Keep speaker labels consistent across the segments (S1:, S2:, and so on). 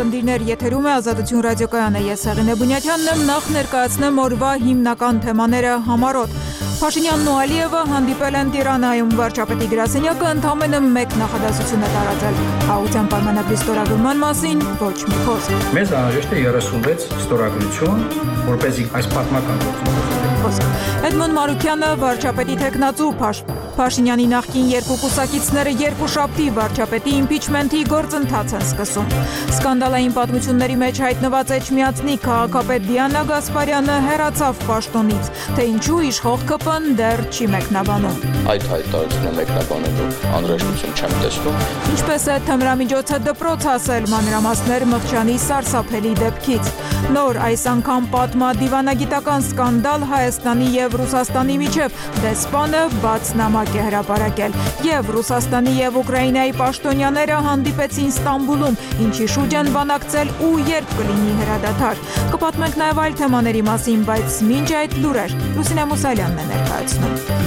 S1: ունկնդիրներ, եթերում է Ազատություն ռադիոկայանը, ես Հեղինե Բունյաթյանն եմ, նախ ներկայացնեմ օրվա հիմնական թեմաները համառոտ։ Փաշինյանն ու Ալիևը հանդիպել են Տիրանայում, վարչապետի գրասենյակը ընդամենը մեկ նախադասություն է տարածել խաղաղության պայմանագրի ստորագրման մասին ոչ մի խոսք։
S2: Մեզ անհրաժեշտ է 36 ստորագրություն, որպեսզի այս պատմական գործընթացը։
S1: Էդմոն Մարուքյանը, վարչապետի թեկնածու, Փաշինյանի նախկին երկու կուսակիցները երկուշաբթի վարչապետի իմպիչմենթի գործընթաց են սկսում։ Սկանդալային պատմությունների մեջ հայտնված Էջմիածնի քաղաքապետ Դիանա Գասպարյանը հեռացավ պաշտոնից, թե ինչու իշխող ԿՊ-ն դեռ չի մեկնաբանում։
S3: Այդ հայտարարությունը մեկնաբանելու անհրաժեշտություն չեմ տեսնում։
S1: Ինչպես է թմրամիջոցը դպրոց հասել, մանրամասներ Մղջանի սարսափելի դեպքից։ Նոր այս անգամ պատմադիվանագիտական սկանդալ Հայաստանի եւ Ռուսաստանի միջև, դեսպանը բաց նամակ է հրապարակել, եւ Ռուսաստանի եւ Ուկրաինայի պաշտոնյաները հանդիպեցին Ստամբուլում, ինչի շուրջ են բանակցել ու երբ կլինի հրադադար։ Կպատմենք նաեւ այլ թեմաների մասին, բայց մինչ այդ լուրեր Լուսինե Մուսալյանն է ներկայացնում։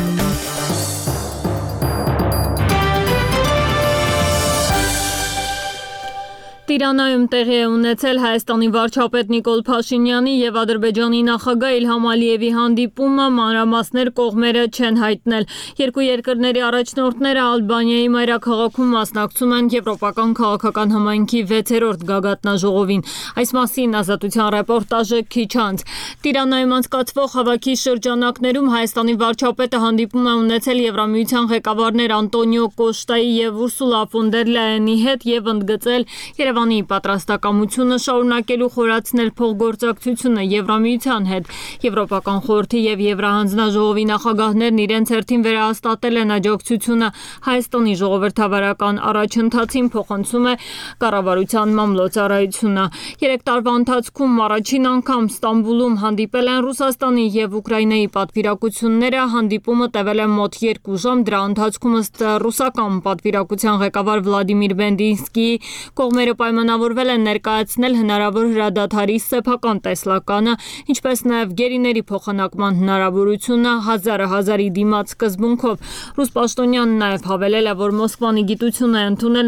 S4: Տիրանայում տեղի է ունեցել Հայաստանի վարչապետ Նիկոլ Փաշինյանի եւ Ադրբեջանի նախագահ Իլհամ Ալիևի հանդիպումը, մանրամասներ կողմերը չեն հայտնել։ Երկու երկրների առաջնորդները Ալբանիայի մայրաքաղաքում մասնակցում են Եվրոպական քաղաքական համայնքի 6-րդ գագաթնաժողովին։ Այս մասին Ազատության ռեպորտաժը քիչ անց։ Տիրանայում անցկացվող հավաքի շրջանակներում Հայաստանի վարչապետը հանդիպում է ունեցել Եվրամիության ղեկավարներ Անտոնիո Կոշտայի եւ Ուրսուլա ֆոն դեր Լայենի հետ եւ ընդգծել Երևանի պատրաստակամությունը շարունակելու խորացնել փոխգործակցությունը Եվրամիության հետ։ Եվրոպական խորհրդի եւ Եվրահանձնաժողովի նախագահներն իրենց հերթին վերահաստատել են աջակցությունը Հայաստանի ժողովրդավարական առաջընթացին, փոխանցում է կառավարության մամլոյցարայությունը։ 3 տարվա ընթացքում առաջին անգամ Ստամբուլում հանդիպել են Ռուսաստանի եւ Ուկրաինայի պատվիրակությունները, հանդիպումը տևել է մոտ 2 ժամ, դրա ընթացքում ըստ ռուսական պատվիրակության ղեկավար Վլադիմիր Բենդինսկիի կողմերը պայմանավորվել են ներկայացնել հնարավոր հրադադարի սեփական տեսլականը, ինչպես նաև գերիների փոխանակման հնարավորությունը 1000-ի դիմաց սկզբունքով։ Ռուս պաշտոնյանն նաև հավելել է, որ Մոսկվան գիտություն է ընդունել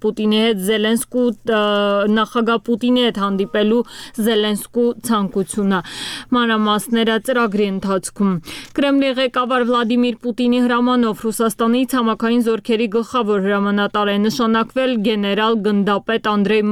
S4: նախագահ Պուտինի հետ հանդիպելու Զելենսկու ցանկությունը։ Մանրամասները ծրագրի ընթացքում։ Կրեմլի ղեկավար Վլադիմիր Պուտինի հրամանով Ռուսաստանի ցամաքային զորքերի գլխավոր հրամանատար է նշանակվել գեներալ գնդապետ Անդրեյ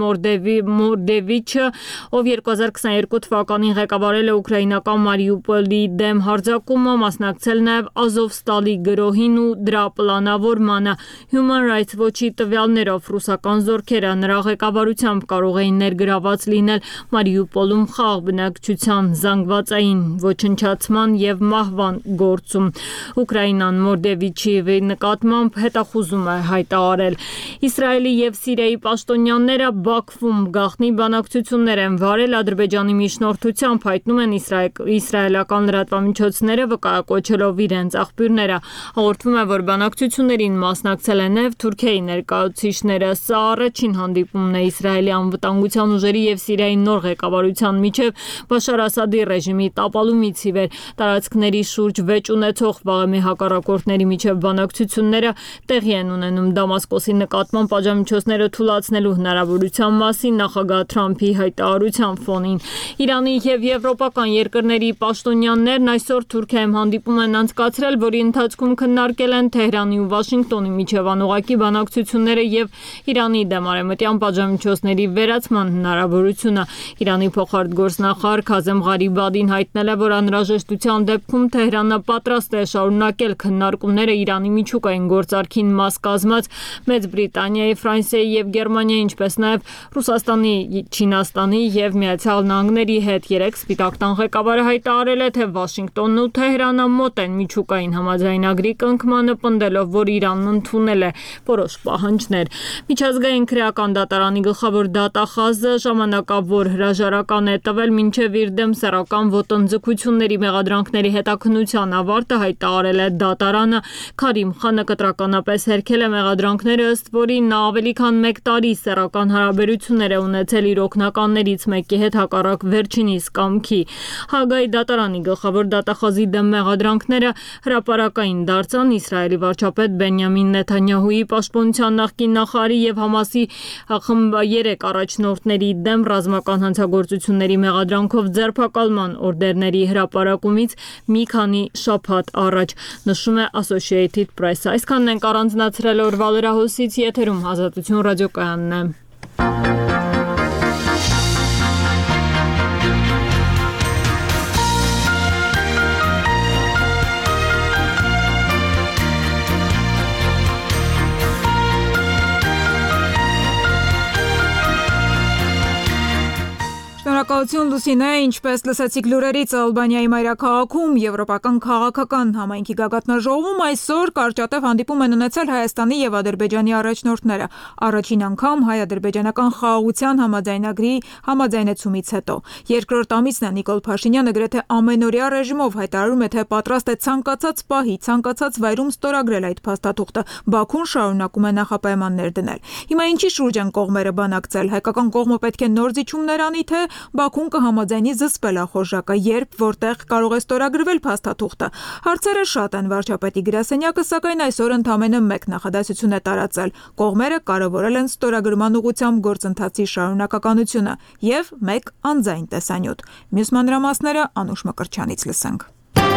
S4: Մորդևիչը, ով 2022 թվականին ղեկավարել է ուկրաինական Մարիուպոլի դեմ հարձակումը, մասնակցել նաև Ազովստալի գրոհին ու դրա պլանավորմանը։ Human Rights Watch-ի տվյալներով ռուսական զորքերը նրա ղեկավարությամբ կարող էին ներգրաված լինել Մարիուպոլում խաղաղ բնակչության զանգվածային ոչնչացման եւ մահվան գործում։ Ուկրաինան Մորդևիչի նկատմամբ հետախուզում է հայտարարել։ Իսրայելի եւ Սիրիայի պաշտոնյաները Բաքվում գաղտնի բանակցություններ են վարել Ադրբեջանի միջնորդությամբ, հայտնում են իսրայելական լրատվամիջոցները, վկայակոչելով իրենց աղբյուրները։ Հաղորդվում է, որ բանակցություններին մասնակցել են նաև Թուրքիայի ներկայացուցիչները։ Սա առաջին հանդիպումն է Իսրայելի անվտանգության ուժերի եւ Սիրիայի նոր ղեկավարության միջև Բաշար Ասադի ռեժիմի տապալումից ի վեր։ Տարածքների շուրջ վեճ ունեցող վաղեմի հակառակորդների միջև բանակցությունները տեղի են ունենում Դամասկոսի նկատմամբ պատժամիջոցները թույլատնելու հնարավորության մասին նախագահ Թրամփի հայտարարության ֆոնին։ Իրանի եւ եվրոպական երկրների պաշտոնյաներն այսօր Թուրքիայում հանդիպում են անցկացրել, որի ընթացքում քննարկել են Թեհրանի ու Վաշինգտոնի միջև անուղղակի բանակցությունները եւ Իրանի դեմ արևմտյան պատժամիջոցների վերացման հնարավորությունը։ Իրանի փոխարտգործնախարար Քազեմ Ղարիբադին հայտնել է, որ անհրաժեշտության դեպքում Թեհրանը պատրաստ է շարունակել քննարկումները Իրանի միջուկային գործարքին մաս կազմած Մեծ Բրիտանիայի, Ֆրանսիայի եւ Գերմանիայի, ինչպես նաև Ռուսաստանի, Չինաստանի եւ Միացյալ Նահանգների հետ։ Երեք Սպիտակ տան ղեկավարը հայտարարել է, թե Վաշինգտոնն ու Թեհրանը մոտ են միջուկային համաձայնագրի կնքմանը, պնդելով, որ Իրանն ընդունել է որոշ պահանջներ։ Միջազգային քրեական դատարանի գլխավոր դատախազը ժամանակավոր հրաժարական է տվել մինչև իր դեմ սեռական ոտնձգությունների մեղադրանքների հետաքննության ավարտը, հայտարարել է դատարանը։ Քարիմ Խանը կտրականապես հերքել է մեղադրանքները, ըստ որի նա ավելի քան 1 տարի սեռական սեռական հարաբերություններ է ունեցել իր օգնականներից մեկի հետ հակառակ վերջինիս կամքի։ Հագայի դատարանի գլխավոր դատախազի դեմ մեղադրանքները հրապարակային դարձան Իսրայելի վարչապետ Բենյամին Նեթանյահուի պաշտպանության նախկին նախարարի եւ Համասի խմբ 3 առաջնորդների դեմ ռազմական հանցագործությունների մեղադրանքով ձերբակալման օրդերների հրապարակումից մի քանի շաբաթ առաջ, նշում է Associated Press-ը։ Այսքանն ենք առանձնացրել օրվա լրահոսից, եթերում Ազատություն ռադիոկայանն է։
S1: Շնորհակալություն Լուսինե, ինչպես լսեցիք լուրերից, Ալբանիայի մայրաքաղաքում Եվրոպական քաղաքական համայնքի գագաթնաժողովում այսօր կարճատև հանդիպում են ունեցել Հայաստանի եւ Ադրբեջանի առաջնորդները։ Առաջին անգամ հայ-ադրբեջանական խաղաղության համաձայնագրի համաձայնեցումից հետո։ Երկրորդ ամիսն է Նիկոլ Փաշինյանը գրեթե ամենօրյա ռեժիմով հայտարարում է, թե պատրաստ է ցանկացած պահի, ցանկացած վայրում ստորագրել այդ փաստաթուղթը։ Բաքուն շարունակում է նախապայմաններ դնել։ Հիմա ինչի շուրջ են կողմերը բանակցել։ Հայկական կողմը պետք է նոր զիջումներ անի, թե Բաքուն կհամաձայնի զսպել ախորժակը, երբ որտեղ կարող է ստորագրվել փաստաթուղթը։ Հարցերը շատ են, վարչապետի գրասենյակը սակայն այսօր ընդամենը մեկ նախադասություն է տարածել։ Կողմերը կարևորել են ստորագրման ուղղությամբ գործընթացի շարունակականությունը եւ մեկ անձայն տեսանյութ։ Մյուս մանրամասները Անուշ Մկրտչյանից լսենք։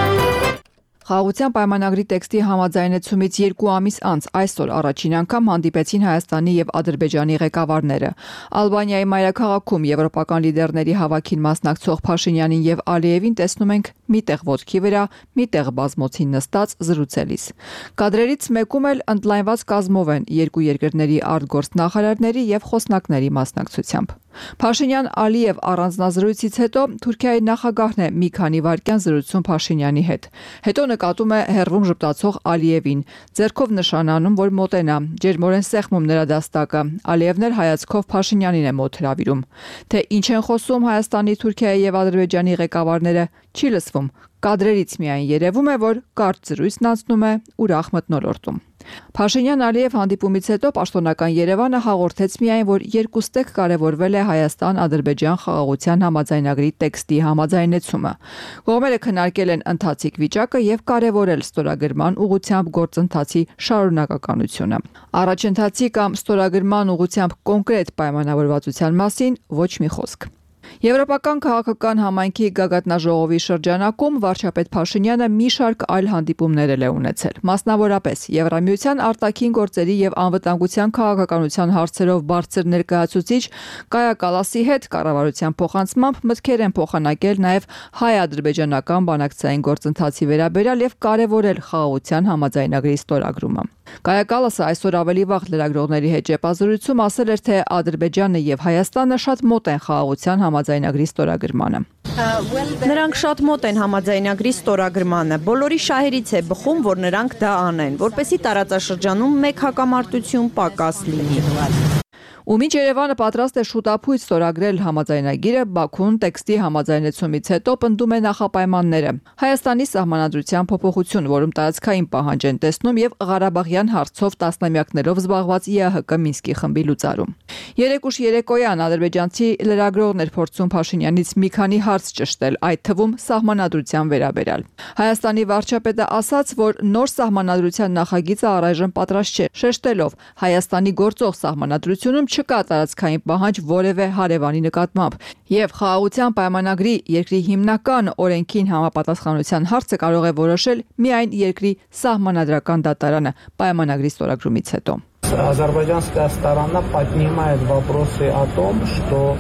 S5: Խաղաղության պայմանագրի տեքստի համաձայնեցումից 2 ամիս անց այսօր առաջին անգամ հանդիպեցին Հայաստանի եւ Ադրբեջանի ղեկավարները։ Ալբանիայի մայրաքաղաքում եվրոպական լիդերների հավաքին մասնակցող Փաշինյանին եւ Ալիևին տեսնում ենք միտեղ ոտքի վրա, միտեղ բազմոցին նստած զրուցելիս։ Կադրերից մեկում էլ ընդլայնված կազմով են երկու երկրների արտգործնախարարների եւ խոսնակների մասնակցությամբ։ Փաշինյան-Ալիև առանձնազրույցից հետո Թուրքիայի նախագահն է մի քանի վայրկյան զրուցում Փաշինյանի հետ։ Հետո նկատում է հեռվում ժպտացող Ալիևին, ձեռքով նշանանում, որ մոտենա, ջերմորեն սեղմում նրա դաստակը։ Ալիևն էլ հայացքով Փաշինյանին է մոտ հրավիրում։ Թե ինչ են խոսում Հայաստանի, Թուրքիայի եւ Ադրբեջանի ղեկավարները, չի լսվում։ Կադրերից միայն երևում է, որ կարճ զրույցն անցնում է ուրախ մթնոլորտում։ Փաշինյան-Ալիև հանդիպումից հետո պաշտոնական Երևանը հաղորդեց միայն, որ երկուստեք կարևորվել է Հայաստան-Ադրբեջան խաղաղության համաձայնագրի տեքստի համաձայնեցումը։ Կողմերը քննարկել են ընթացիկ վիճակը եւ կարևորել ստորագրման ուղղությամբ գործընթացի շարունակականությունը։ Առաջընթացի կամ ստորագրման ուղղությամբ կոնկրետ պայմանավորվածության մասին ոչ մի խոսք։ Եվրոպական քաղաքական համայնքի գագաթնաժողովի շրջանակում վարչապետ Փաշինյանը մի շարք այլ հանդիպումներ է ունեցել։ Մասնավորապես Եվրամիության արտաքին գործերի եւ անվտանգության քաղաքականության հարցերով բարձր ներկայացուցիչ Կայա Կալասի հետ կառավարության փոխանցմամբ մտքեր են փոխանակել նաեւ հայ-ադրբեջանական բանակցային գործընթացի վերաբերյալ եւ կարեւորել խաղաղության համաձայնագրի ստորագրումը։ Կայա Կալասը այսօր ավելի վաղ լրագրողների հետ ճեպազրույցում ասել էր, թե Ադրբեջանը եւ Հայաստանը շատ մոտ են խաղաղության համաձայնագրի ստորագրմանը։
S6: Նրանք շատ մոտ են համաձայնագրի ստորագրմանը։ Բոլորի շահերից է բխում, որ նրանք դա անեն, որպեսզի տարածաշրջանում մեկ հակամարտություն պակաս լինի։
S5: Ու մինչ Երևանը պատրաստ է շուտապույտ ստորագրել համաձայնագիրը, Բաքուն տեքստի համաձայնեցումից հետո պնդում է նախապայմանները։ Հայաստանի սահմանադրության փոփոխություն, որում տարածքային պահանջ են տեսնում եւ Ղարաբաղյան հարցով տասնամյակներով զբաղված ԵԱՀԿ Մինսկի խմբի լուծարում։ Երեկ ուշ երեկոյան ադրբեջանցի լրագրողներ փորձում Փաշինյանից մի քանի հարց ճշտել, այդ թվում սահմանադրության վերաբերյալ։ Հայաստանի վարչապետը ասաց, որ նոր սահմանադրության նախագիծը առայժմ պատրաստ չէ, շեշտելով Հայաստանի գործող սահմանադրությունում չկա տարածքային պահանջ որևէ հարևանի նկատմամբ, եւ խաղաղության պայմանագրի երկրի հիմնական օրենքին համապատասխանության հարցը կարող է որոշել միայն երկրի սահմանադրական դատարանը պայմանագրի ստորագրումից հետո։
S7: Азербайджанская сторона поднимает вопросы о том, что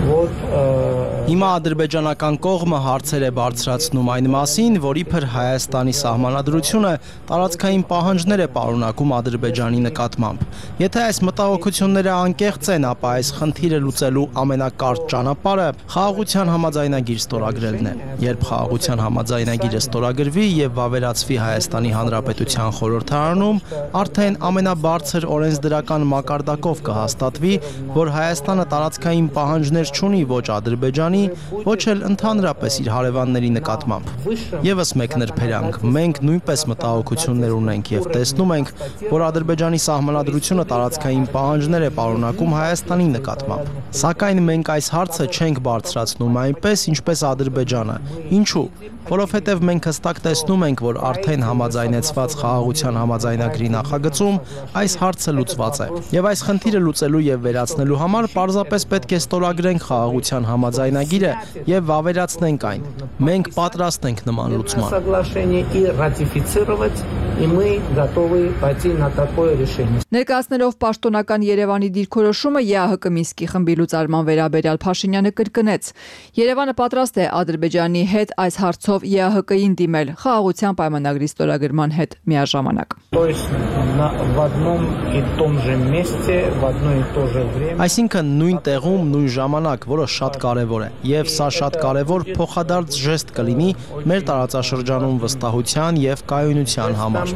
S8: Հիմա ադրբեջանական կողմը հարցեր է բարձրացնում այն մասին, որ իբր Հայաստանի սահմանադրությունը տարածքային պահանջներ է պարունակում Ադրբեջանի նկատմամբ։ Եթե այս մտահոգությունները անկեղծ են, ապա այս խնդիրը լուծելու ամենակարճ ճանապարհը խաղաղության համաձայնագիր ստորագրելն է։ Երբ խաղաղության համաձայնագիրը ստորագրվի եւ վավերացվի Հայաստանի Հանրապետության խորհրդարանում, արդեն ամենաբարձր օրենսդրական մակարդակով կհաստատվի, որ Հայաստանը տարածքային պահանջներ պահանջներ չունի ոչ Ադրբեջանի, ոչ էլ ընդհանրապես իր հարևանների նկատմամբ։ Եվս մեկ նրբերանգ, մենք նույնպես մտահոգություններ ունենք եւ տեսնում ենք, որ Ադրբեջանի սահմանադրությունը տարածքային պահանջներ է պարունակում Հայաստանի նկատմամբ։ Սակայն մենք այս հարցը չենք բարձրացնում այնպես, ինչպես Ադրբեջանը։ Ինչու՞։ Որովհետև մենք հստակ տեսնում ենք, որ արդեն համաձայնեցված խաղաղության համաձայնագրի նախագծում այս հարցը լուծված է։ Եվ այս խնդիրը լուծելու եւ վերացնելու համար պարզապես պետք է ստորագրենք խաղաղության համաձայնագիրը եւ վավերացնենք այն։ Մենք պատրաստ ենք նման լուծման։
S5: Ներկայացնելով պաշտոնական Երևանի դիրքորոշումը ԵԱՀԿ Մինսկի խմբի լուծարման վերաբերյալ Փաշինյանը կրկնեց. Երևանը պատրաստ է Ադրբեջանի հետ այս հարցով ԵԱՀԿ-ին դիմել խաղաղության պայմանագրի ստորագրման հետ միաժամանակ։
S8: Այսինքն նույն տեղում, նույն ժամանակ, որը շատ կարևոր է, եւ սա շատ կարևոր փոխադարձ ժեստ կլինի մեր տարածաշրջանում վստահության եւ կայունության համար։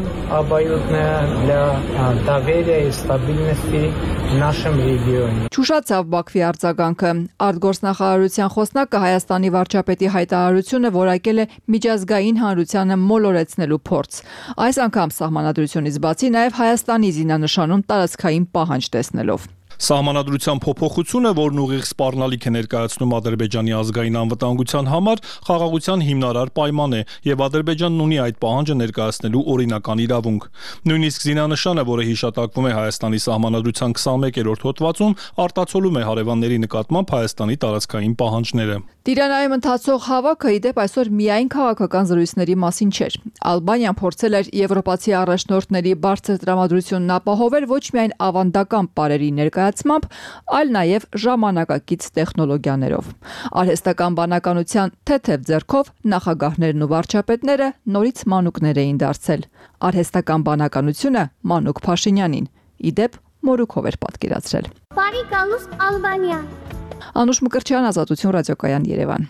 S5: Չուշացավ Բաքվի արձագանքը։ Արտգործնախարարության խոսնակը Հայաստանի վարչապետի հայտարարությունը որակել է միջազգային հանրությանը մոլորեցնելու փորձ։ Այս անգամ սահմանադրությունից բացի նաև Հայաստանի զինանշանում տարածքային պահանջ տեսնելով։
S9: Սահմանադրության փոփոխությունը, որն ուղիղ սպառնալիք է ներկայացնում Ադրբեջանի ազգային անվտանգության համար, խաղաղության հիմնարար պայման է, եւ Ադրբեջանն ունի այդ պահանջը ներկայացնելու օրինական իրավունք։ Նույնիսկ զինանշանը, որը հիշատակվում է Հայաստանի սահմանադրության 21-րդ հոդվածում, արտացոլում է հարևանների նկատմամբ Հայաստանի տարածքային պահանջները։
S5: Տիրանայում ընթացող հավաքը ի դեպ այսօր միայն քաղաքական զրույցների մասին չէր։ Ալբանիան փորձել էր եվրոպացի առաջնորդների բարձր տրամադրությունն ապահովել ոչ միայն ավանդական պարերի ներկայացմամբ, այլ նաև ժամանակակից տեխնոլոգիաներով։ Արհեստական բանականության թեթև ձեռքով նախագահներն ու վարչապետները նորից մանուկներ էին դարձել։ Արհեստական բանականությունը Մանուկ Փաշինյանին ի դեպ մորուքով էր պատկերացրել։
S10: Բարի գալուս Ալբանիա։
S5: Անուշ Մկրտչյան, Ազատություն ռադիոկայան, Երևան։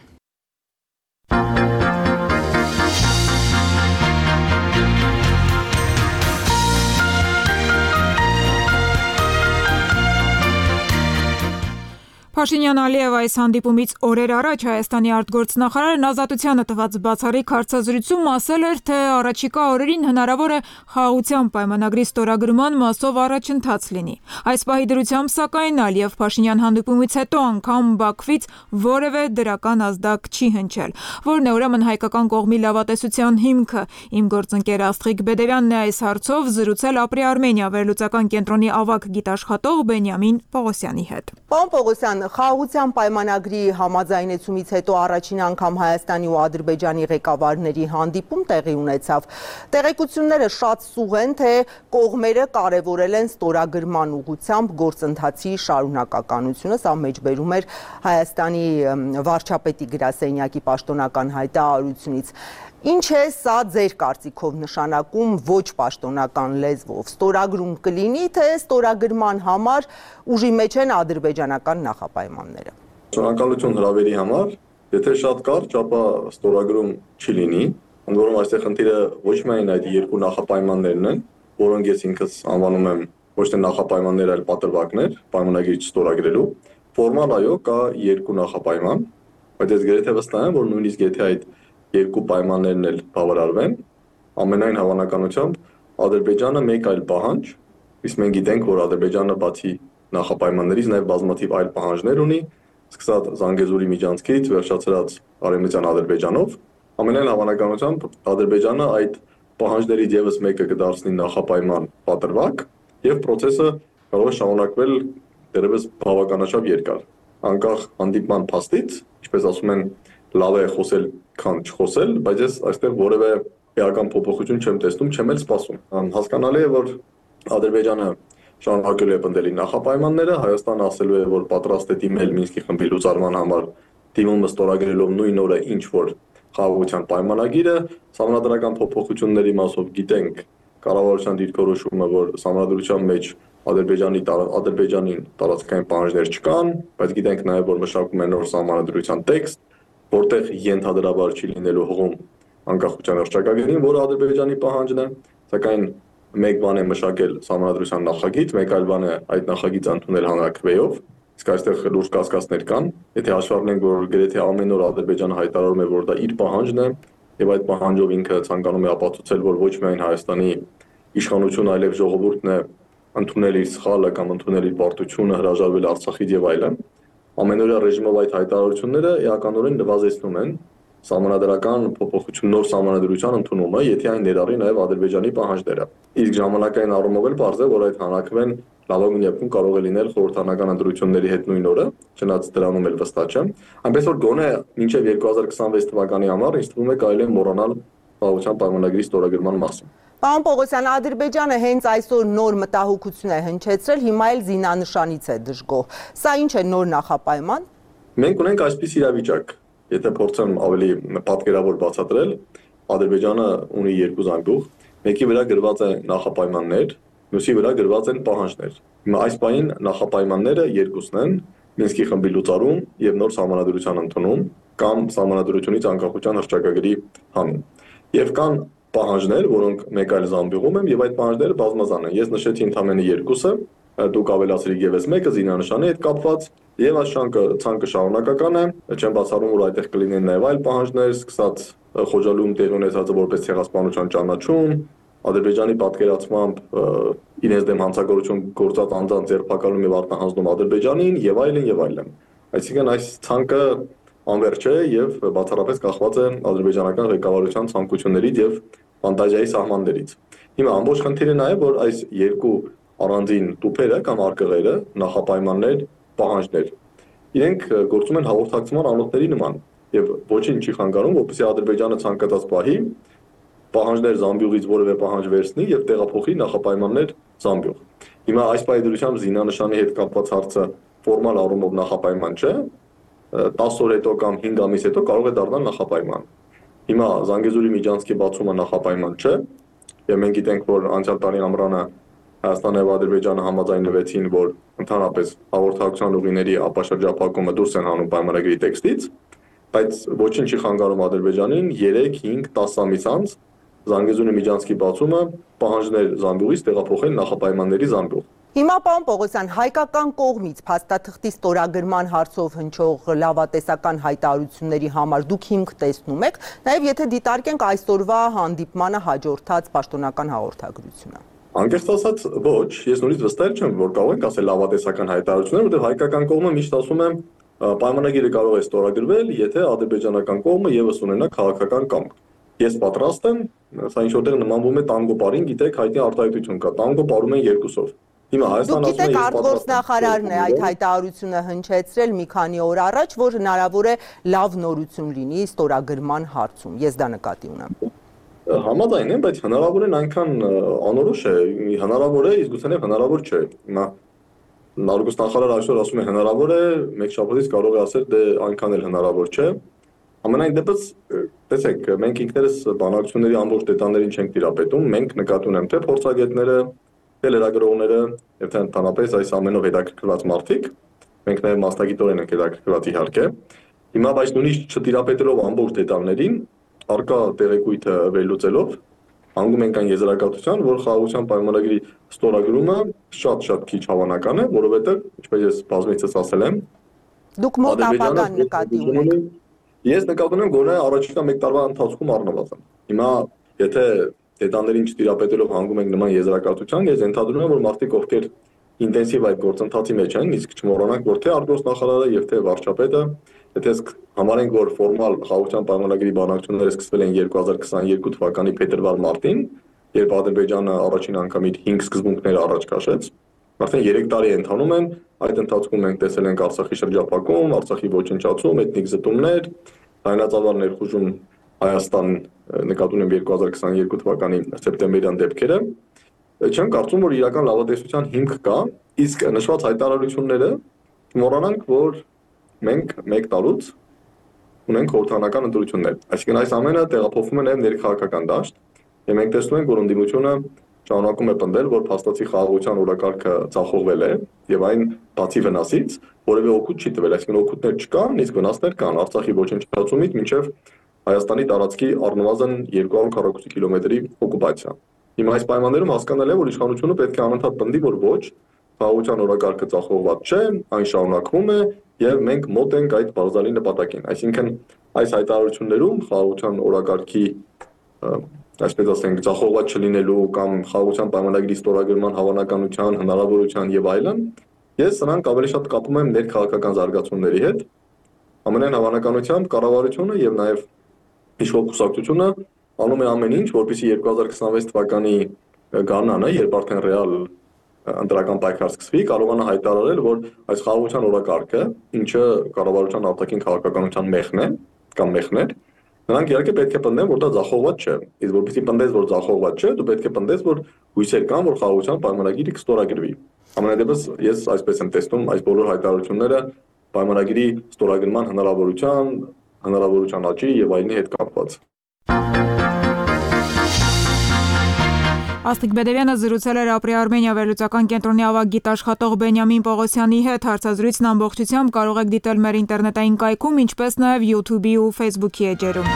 S1: Փաշինյան Ալիև այս հանդիպումից օրեր առաջ Հայաստանի արտգործնախարարն Ազատությանը տված բացառիկ հարցազրույցում ասել էր, թե առաջիկա օրերին հնարավոր է խաղաղության պայմանագրի ստորագրման մասով առաջընթաց լինի։ Այս պահի դրությամբ սակայն Ալիև-Փաշինյան հանդիպումից հետո անգամ Բաքվից որևէ դրական ազդակ չի հնչել, որն է ուրեմն հայկական կողմի լավատեսության հիմքը։ Իմ գործընկեր Աստղիկ Բեդևյանն է այս հարցով զրուցել Ապրի Արմենիա վերլուծական կենտրոնի ավագ գիտաշխատող Բենյամին Պողոսյանի հետ։
S11: Պարոն Պողոսյան, խաղաղության պայմանագրի համաձայնեցումից հետո առաջին անգամ Հայաստանի ու Ադրբեջանի ղեկավարների հանդիպում տեղի ունեցավ։ Տեղեկությունները շատ սուղ են, թե կողմերը կարևորել են ստորագրման ուղղությամբ գործընթացի շարունակականությունը, սա մեջբերում էր Հայաստանի վարչապետի գրասենյակի պաշտոնական հայտարարությունից։ Ինչ է սա ձեր կարծիքով նշանակում ոչ պաշտոնական լեզվով, ստորագրում կլինի, թե ստորագրման համար ուժի մեջ են ադրբեջանական նախապայմանները։
S12: Շնորհակալություն հրավերի համար, եթե շատ կարճ, ապա ստորագրում չի լինի, ընդ որում այստեղ խնդիրը ոչ միայն այդ երկու նախապայմաններն են, որոնք ես ինքս անվանում եմ ոչ թե նախապայմաններ, այլ պատրվակներ, պայմանագրի չստորագրելու։ Ֆորմալ այո, կա երկու նախապայման, բայց ես գրեթե վստահ եմ, որ նույնիսկ եթե այդ երկու պայմաններն էլ բավարարվեն, ամենայն հավանականությամբ Ադրբեջանը մեկ այլ պահանջ, իսկ մենք գիտենք, որ Ադրբեջանը բացի նախապայմաններից նաև բազմաթիվ այլ պահանջներ ունի, սկսած Զանգեզուրի միջանցքից վերջացրած Արևմտյան Ադրբեջանով, ամենայն հավանականությամբ Ադրբեջանը այդ պահանջներից եւս մեկը կդարձնի նախապայման պատրվակ եւ process-ը կարող է շարունակվել դեռևս բավականաչափ երկար։ Անկախ հանդիպման փաստից, ինչպես ասում են, լավ է խոսել, քան չխոսել, բայց ես այստեղ որևէ էական փոփոխություն չեմ տեսնում, չեմ էլ սպասում։ Հասկանալի է, որ Ադրբեջանը շարունակելու է պնդել իր նախապայմանները, Հայաստանը ասելու է, որ պատրաստ է դիմել Մինսկի խմբի լուծարման համար, դիմումը ստորագրելով նույն օրը, ինչ որ խաղաղության պայմանագիրը, սահմանադրական փոփոխությունների մասով գիտենք կառավարության դիրքորոշումը, որ սահմանադրության մեջ Ադրբեջանին տարածքային պահանջներ չկան, բայց գիտենք նաև, որ մշակում է նոր սահմանադրության տեքստ, որտեղ ենթադրաբար չի լինելու հողում անկախության հռչակագրին, որը Ադրբեջանի պահանջն է, սակայն մեկ բան է մշակել սահմանադրության նախագիծ, մեկ այլ բան է այդ նախագիծը ընդունել հանրաքվեով, Իսկ այստեղ լուրջ կասկածներ կան։ Եթե հաշվի առնենք, որ գրեթե ամեն օր Ադրբեջանը հայտարարում է, որ դա իր պահանջն է, եւ այդ պահանջով ինքը ցանկանում է ապացուցել, որ ոչ միայն Հայաստանի իշխանությունը, այլև ժողովուրդն է ընդունել իր սխալը կամ ընդունել իր պարտությունը հրաժարվել Արցախից եւ այլն, ամենօրյա ռեժիմով այդ հայտարարությունները էականորեն նվազեցնում են սահմանադրական փոփոխություն նոր սահմանադրության ընդունումը, եթե այն ներառի նաև Ադրբեջանի պահանջները։ Իսկ ժամանակային առումով էլ բարձր է, որ այդ հանակվեն լավագույն դեպքում կարող է լինել խորհրդանական ընտրությունների հետ նույն օրը, չնայած դրանում էլ վստահ չեմ։ Այնպես որ գոնե մինչև 2026 թվականի համար ինձ թվում է կարելի է մոռանալ խաղաղության պայմանագրի ստորագրման մասին։
S11: Պարոն Պողոսյան, Ադրբեջանը հենց այսօր նոր մտահոգություն է հնչեցրել, հիմա էլ զինանշանից է դժգոհ։ Սա ինչ է նոր նախապայման։
S12: Մենք ունենք այսպես իրավիճակ, եթե փորձեմ ավելի պատկերավոր բացատրել, Ադրբեջանը ունի երկու զանգուղ, մեկի վրա գրված է նախապայմաններ, մյուսի վրա գրված են պահանջներ։ Հիմա այս պահին նախապայմանները երկուսն են՝ Մինսկի խմբի լուծարում եւ նոր սահմանադրության ընդունում կամ սահմանադրությունից անկախության հռչակագրի հանում։ Եվ կան պահանջներ, որոնք մեկ այլ զամբյուղում են եւ այդ պահանջները բազմազան են։ Ես նշեցի ընդամենը երկուսը, դուք ավելացրիք եւս մեկը զինանշանի հետ կապված եւ այս ցանկը շարունակական է, չեմ բացառում, որ այդտեղ կլինեն նաեւ այլ պահանջներ, սկսած Խոջալում տեղի ունեցածը որպես ցեղասպանության ճանաչում, Ադրբեջանի պատկերացմամբ իրենց դեմ հանցագործություն գործած անձանց ձերբակալում եւ արտահանձնում Ադրբեջանին եւ այլն եւ այլն։ Այսինքն այս ցանկը անվերջ է եւ բացառապես կախված է ադրբեջանական ղեկավարության ցանկություններից եւ ֆանտազիայի սահմաններից։ Հիմա ամբողջ խնդիրը նա է, որ այս երկու առանձին տուփերը կամ արկղերը, նախապայմաններ, պահանջներ, իրենք գործում են հաղորդակցման անոթների նման եւ ոչինչ չի խանգարում, որպեսզի Ադրբեջանը ցանկացած պահի պահանջներ զամբյուղից որևէ պահանջ վերցնի եւ տեղափոխի նախապայմաններ զամբյուղ։ Հիմա այս պայմանավորությամբ զինանշանի հետ կապված հարցը ֆորմալ առումով նախապայման չէ, 10 օր հետո կամ 5 ամիս հետո կարող է դառնալ նախապայման։ Հիմա Զանգեզուրի միջանցքի բացումը նախապայման չէ, եւ մենք գիտենք, որ անցյալ տարի ամռանը Հայաստանը եւ Ադրբեջանը համաձայնվեցին, որ ընդհանրապես հաղորդակցության ուղիների ապաշրջափակումը դուրս են հանում պայմանագրի տեքստից, բայց ոչինչ չի խանգարում Ադրբեջանին 3, 5, 10 ամիս անց Զանգեզուրի միջանցքի բացումը պահանջներ զամբյուղից տեղափոխել նախապայմանների զամբյուղ։
S11: Հիմա պարոն Պողոսյան, հայկական կողմից փաստաթղթի ստորագրման հարցով հնչող լավատեսական հայտարարությունների համար դուք հիմք տեսնում եք, նաև եթե դիտարկենք այսօրվա հանդիպմանը հաջորդած պաշտոնական հաղորդագրությունը։
S12: Անկեղծ ասած, ոչ, ես նորից վստահ չեմ, որ կարող ենք ասել լավատեսական հայտարարություններ, որտեղ հայկական կողմը միշտ ասում է պայմանագիրը կարող է ստորագրվել, եթե ադրբեջանական կողմը եւս ունենա քաղաքական կամք։ Ես պատրաստ եմ, սա ինչ որտեղ նմանվում է տանգո պարին, գիտեք, հայտնի արտահայտություն կա, տանգո պարում են երկուսով։ Հիմա Հայաստանը ասում է
S11: ես արտգործնախարարն է այդ հայտարարությունը հնչեցրել մի քանի օր առաջ, որ հնարավոր է լավ նորություն լինի ստորագրման հարցում։ Ես դա նկատի ունեմ։
S12: Համաձայն եմ, բայց հնարավոր են այնքան անորոշ է, հնարավոր է, իսկ գուցե հնարավոր չէ։ Հիմա արտգործնախարարը այսօր ասում է հնարավոր է, մեկ շաբաթից կարող է ասել դե այնքան էլ հնարավոր չէ։ Ամենայն դեպս, տեսեք, մենք ինքներս բանակցությունների ամբողջ դետալներին չենք տիրապետում, մենք նկատի ունենք թե փորձագետները, թե լրագրողները, եւ թե ընդհանրապես այս ամենով հետաքրքրված մարդիկ, մենք նաեւ մասնագիտորեն ենք հետաքրքրված իհարկե։ Հիմա բայց նույնիսկ չտիրապետելով ամբողջ դետալներին, արկա տեղեկույթը վերլուծելով, հանգում ենք այն եզրակացության, որ խաղաղության պայմանագրի ստորագրումը շատ քիչ հավանական է, որովհետեւ, ինչպես ես բազմիցս ասել եմ,
S11: դուք մոտ ապագան նկատի ունեք։
S12: Ես նկատում եմ գոնե առաջիկա 1 տարվա ընթացքում առնվազն։ Հիմա եթե դետալներին չտիրապետելով հանգում ենք նման եզրակացության, ես ենթադրում եմ, որ մարդիկ ովքեր ինտենսիվ այդ գործընթացի մեջ են, իսկ չմոռանանք, որ թե արտգործնախարարը եւ թե վարչապետը, եթե համարենք, որ ֆորմալ խաղաղության պայմանագրի բանակցությունները սկսվել են 2022 թվականի փետրվար-մարտին, երբ Ադրբեջանը առաջին անգամ իր 5 սկզբունքները առաջ քաշեց, արդեն 3 տարի ընթանում են, այդ ընթացքում մենք տեսել ենք Արցախի շրջափակում, Արցախի ոչնչացում, էթնիկ զտումներ, հայնածավալ ներխուժում Հայաստան նկատում եմ 2022 թվականի սեպտեմբերյան դեպքերը, չեմ կարծում, որ իրական լավատեսության հիմք կա, իսկ նշված հայտարարությունները մոռանանք, որ մենք 1 տարուց ունենք խորհրդանական ընտրություններ։ Այսինքն այս ամենը տեղափոխվում է նաև ներքաղաքական դաշտ, եւ մենք տեսնում ենք, որ ընդդիմությունը շարունակում է պնդել, որ փաստացի խաղաղության օրակարգը ցախողվել է եւ այն բացի վնասից որևէ օգուտ չի տվել, այսինքն օգուտներ չկան, իսկ վնասներ կան Արցախի ոչնչացումից մինչեւ Հայաստանի տարածքի առնվազն 240 կիլոմետրի օկուպացիա։ Հիմա այս պայմաններում հասկանալ է, որ իշխանությունը պետք է անընդհատ պնդի, որ ոչ, խաղաղության օրակարգը ձախողված չէ, այն շարունակվում է եւ մենք մոտ ենք այդ բարձրալի նպատակին։ Այսինքն այս հայտարարություններում խաղաղության օրակարգի այսպես ասենք ձախողված չլինելու կամ խաղաղության պայմանագրի ստորագրման հավանականության, հնարավորության եւ այլն, ես սրանք ավելի շատ կապում եմ ներքաղաքական զարգացումների հետ։ Ամենայն հավանականությամբ կառավարությունը եւ նաեւ իշխող կուսակցությունը անում է ամեն ինչ, որպեսզի 2026 թվականի գարնանը, երբ արդեն ռեալ ընտրական պայքար սկսվի, կարողանա հայտարարել, որ այս խաղաղության օրակարգը, ինչը կառավարության արտաքին քաղաքականության մեղն է կամ մեղներ, նրանք իհարկե պետք է պնդեն, որ դա ձախողված չէ։ Իսկ որպեսզի պնդես, որ ձախողված չէ, դու պետք է պնդես, որ հույսեր կան, որ խաղաղության պայմանագիրը կստորագրվի։ Ամենադեպս ես այսպես եմ տեսնում այս բոլոր հայտարարությունները պայմանագրի ստորագրման հնարավորության աճի եւ այլնի հետ կապված։
S1: Աստղիկ Բեդևյանը զրուցել էր ապրի Արմենիա վերլուծական կենտրոնի ավագ գիտաշխատող Բենյամին Պողոսյանի հետ։ Հարցազրույցն ամբողջությամբ կարող եք դիտել մեր ինտերնետային կայքում, ինչպես նաև YouTube-ի ու Facebook-ի էջերում։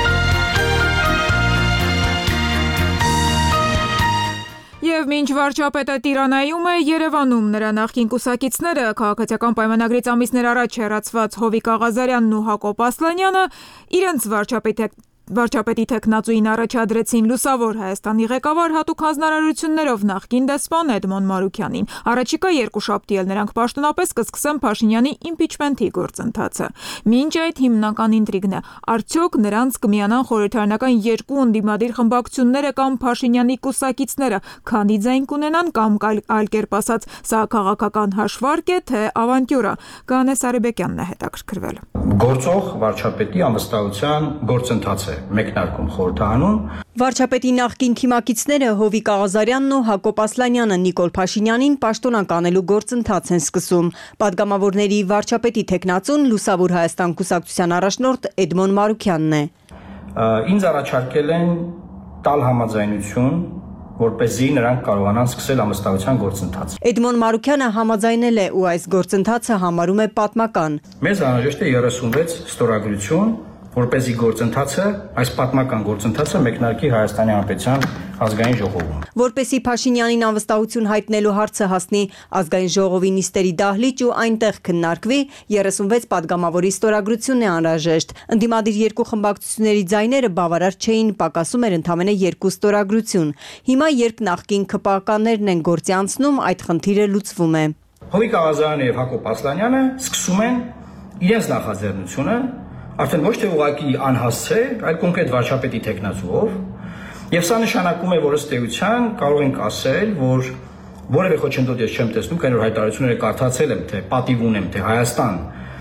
S1: Եվ մինչ վարչապետը Տիրանայում է, Երևանում նրա նախկին կուսակիցները քաղաքացիական պայմանագրից ամիսներ առաջ հեռացված Հովիկ Աղազարյանն ու Հակոբ Ասլանյանը իրենց վարչապետի թեկնածուին առաջադրեցին Լուսավոր Հայաստանի ղեկավար հատուկ հանձնարարություններով նախկին դեսպան Էդմոն Մարուքյանին։ Առաջիկա երկուշաբթի էլ նրանք պաշտոնապես կսկսեն Փաշինյանի իմպիչմենթի գործընթացը։ Մինչ այդ հիմնական ինտրիգն է՝ արդյոք նրանց կմիանան խորհրդարանական երկու ընդդիմադիր խմբակցությունները կամ Փաշինյանի կուսակիցները, քանի ձայն կունենան կամ այլ կերպ ասած, սա քաղաքական հաշվարկ է, թե ավանտյուրա։ Գանես Արեբեկյանն է հետաքրքրվել։
S2: Գործող վարչապետի անվստահության գործընթաց է մեկնարկում խորհրդարանում։
S6: Վարչապետի նախկին թիմակիցները Հովիկ Աղազարյանն ու Հակոբ Ասլանյանը Նիկոլ Փաշինյանին պաշտոնական անելու գործընթաց են սկսում։ Պատգամավորների վարչապետի թեկնածուն Լուսավոր Հայաստան կուսակցության առաջնորդ Էդմոն Մարուքյանն է։
S2: Ինձ առաջարկել են տալ համաձայնություն, որպեսզի նրանք կարողանան սկսել անվստահության գործընթաց։
S6: Էդմոն Մարուքյանը համաձայնել է ու այս գործընթացը համարում է պատմական։
S2: Մեզ անհրաժեշտ է 36 ստորագրություն, որպեսզի գործընթացը, այս պատմական գործընթացը մեկնարկի Հայաստանի Հանրապետության ազգային ժողովում։
S6: Որպեսզի Փաշինյանին անվստահություն հայտնելու հարցը հասնի ազգային ժողովի նիստերի դահլիճ ու այնտեղ քննարկվի, 36 պատգամավորի ստորագրությունն է անհրաժեշտ։ Ընդդիմադիր երկու խմբակցությունների ձայները բավարար չէին, պակասում էր ընդամենը 2 ստորագրություն։ Հիմա երբ նախկին ԿՊԱ-ականներն են գործի անցնում, այդ խնդիրը լուծվում է։
S2: Հովիկ Աղազարյանը եւ Հակոբ Ասլանյանը սկսում են իրենց նախաձեռնությունը արդեն ոչ թե ուղղակի անհասցե, այլ կոնկրետ վարչապետի թեկնածուով, եւ սա նշանակում է, որ ըստ էության կարող ենք ասել, որ որևէ խոչընդոտ ես չեմ տեսնում, քանի որ հայտարարությունները կարդացել եմ, թե պատիվ ունեմ, թե Հայաստան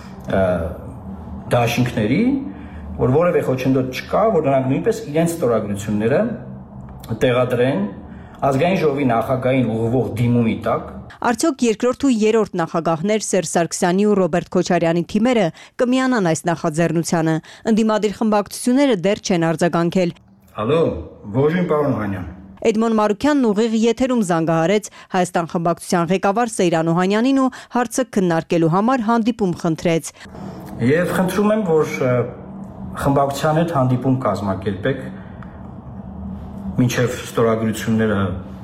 S2: դաշինքների, որ որևէ խոչընդոտ չկա, որ նրանք նույնպես իրենց ստորագրությունները տեղադրեն ազգային ժողովի նախագահային ուղղվող դիմումի տակ։
S6: Արդյոք երկրորդ ու երրորդ նախագահներ Սերժ Սարգսյանի ու Ռոբերտ Քոչարյանի թիմերը կմիանան այս նախաձեռնությանը։ Ընդդիմադիր խմբակցությունները դեռ չեն արձագանքել։
S2: Ալո, ողջույն պարոն Օհանյան։
S6: Էդմոն Մարուքյանն ուղիղ եթերում զանգահարեց Հայաստան խմբակցության ղեկավար Սեյրան Օհանյանին ու հարցը քննարկելու համար հանդիպում խնդրեց։
S2: Եվ խնդրում եմ, որ խմբակցության հետ հանդիպում կազմակերպեք մինչև ստորագրությունները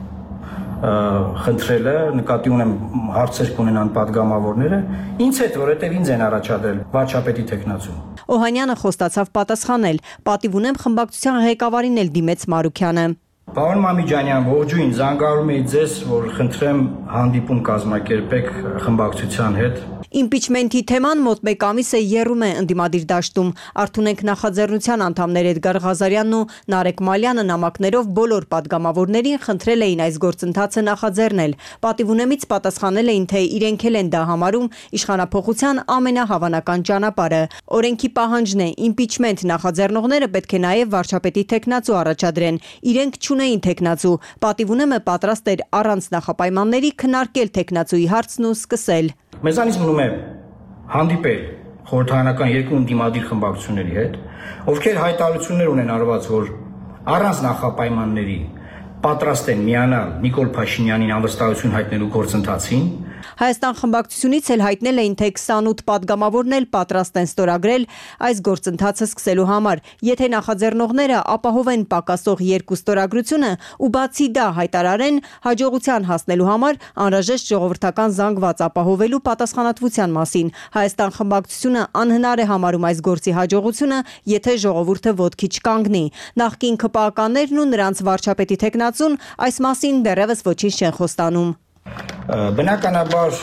S2: խնդրելը, նկատի ունեմ հարցեր կունենան պատգամավորները, ինձ հետ, որովհետև ինձ են առաջադրել վարչապետի թեկնածու։
S6: Օհանյանը խոստացավ պատասխանել, պատիվ ունեմ խմբակցության ղեկավարին էլ դիմեց Մարուքյանը։
S2: Պարոն Մամիջանյան, ողջույն, զանգահարում էի ձեզ, որ խնդրեմ հանդիպում կազմակերպեք խմբակցության հետ։
S6: Իմպիչմենթի թեման մոտ 1 ամիս է եռում է ընդդիմադիր դաշտում։ Արթունենք նախաձեռնության անդամներ Էդգար Ղազարյանն ու Նարեկ Մալյանը նամակներով բոլոր պատգամավորներին խնդրել էին այս գործընթացը նախաձեռնել։ Պատիվ ունեմից պատասխանել էին, թե իրենք էլ են դա համարում իշխանափոխության ամենահավանական ճանապարհը։ Օրենքի պահանջն է իմպիչմենթ նախաձեռնողները պետք է նաև վարչապետի թեկնածու առաջադրեն։ Իրենք չունեին թեկնածու։ Պատիվ ունեմը պատրաստ էր առանց նախապայմանների քննարկել թեկնածուի հարցն ու սկսել։
S2: Մեզանից մնում է հանդիպել խորհրդարանական երկու ընդդիմադիր խմբակցությունների հետ, ովքեր հայտարարություններ ունեն արված, որ առանց նախապայմանների պատրաստ են միանալ Նիկոլ Փաշինյանին անվստահություն հայտնելու գործընթացին,
S6: Հայաստան խմբակցությունից էլ հայտնել էին, թե 28 падգամավորն էլ պատրաստ են ստորագրել այս գործընթացը սկսելու համար, եթե նախաձեռնողները ապահովեն պակասող 2 ստորագրությունը ու բացի դա հայտարարեն հաջողության հասնելու համար անհրաժեշտ ժողովրդական զանգված ապահովելու պատասխանատվության մասին։ Հայաստան խմբակցությունը անհնար է համարում այս գործի հաջողությունը, եթե ժողովուրդը ոտքի չկանգնի։ Նախկին ԿՊԱ-ականներն ու նրանց վարչապետի թեկնածուն այս մասին դեռևս ոչինչ չեն խոստանում։
S2: Բնականաբար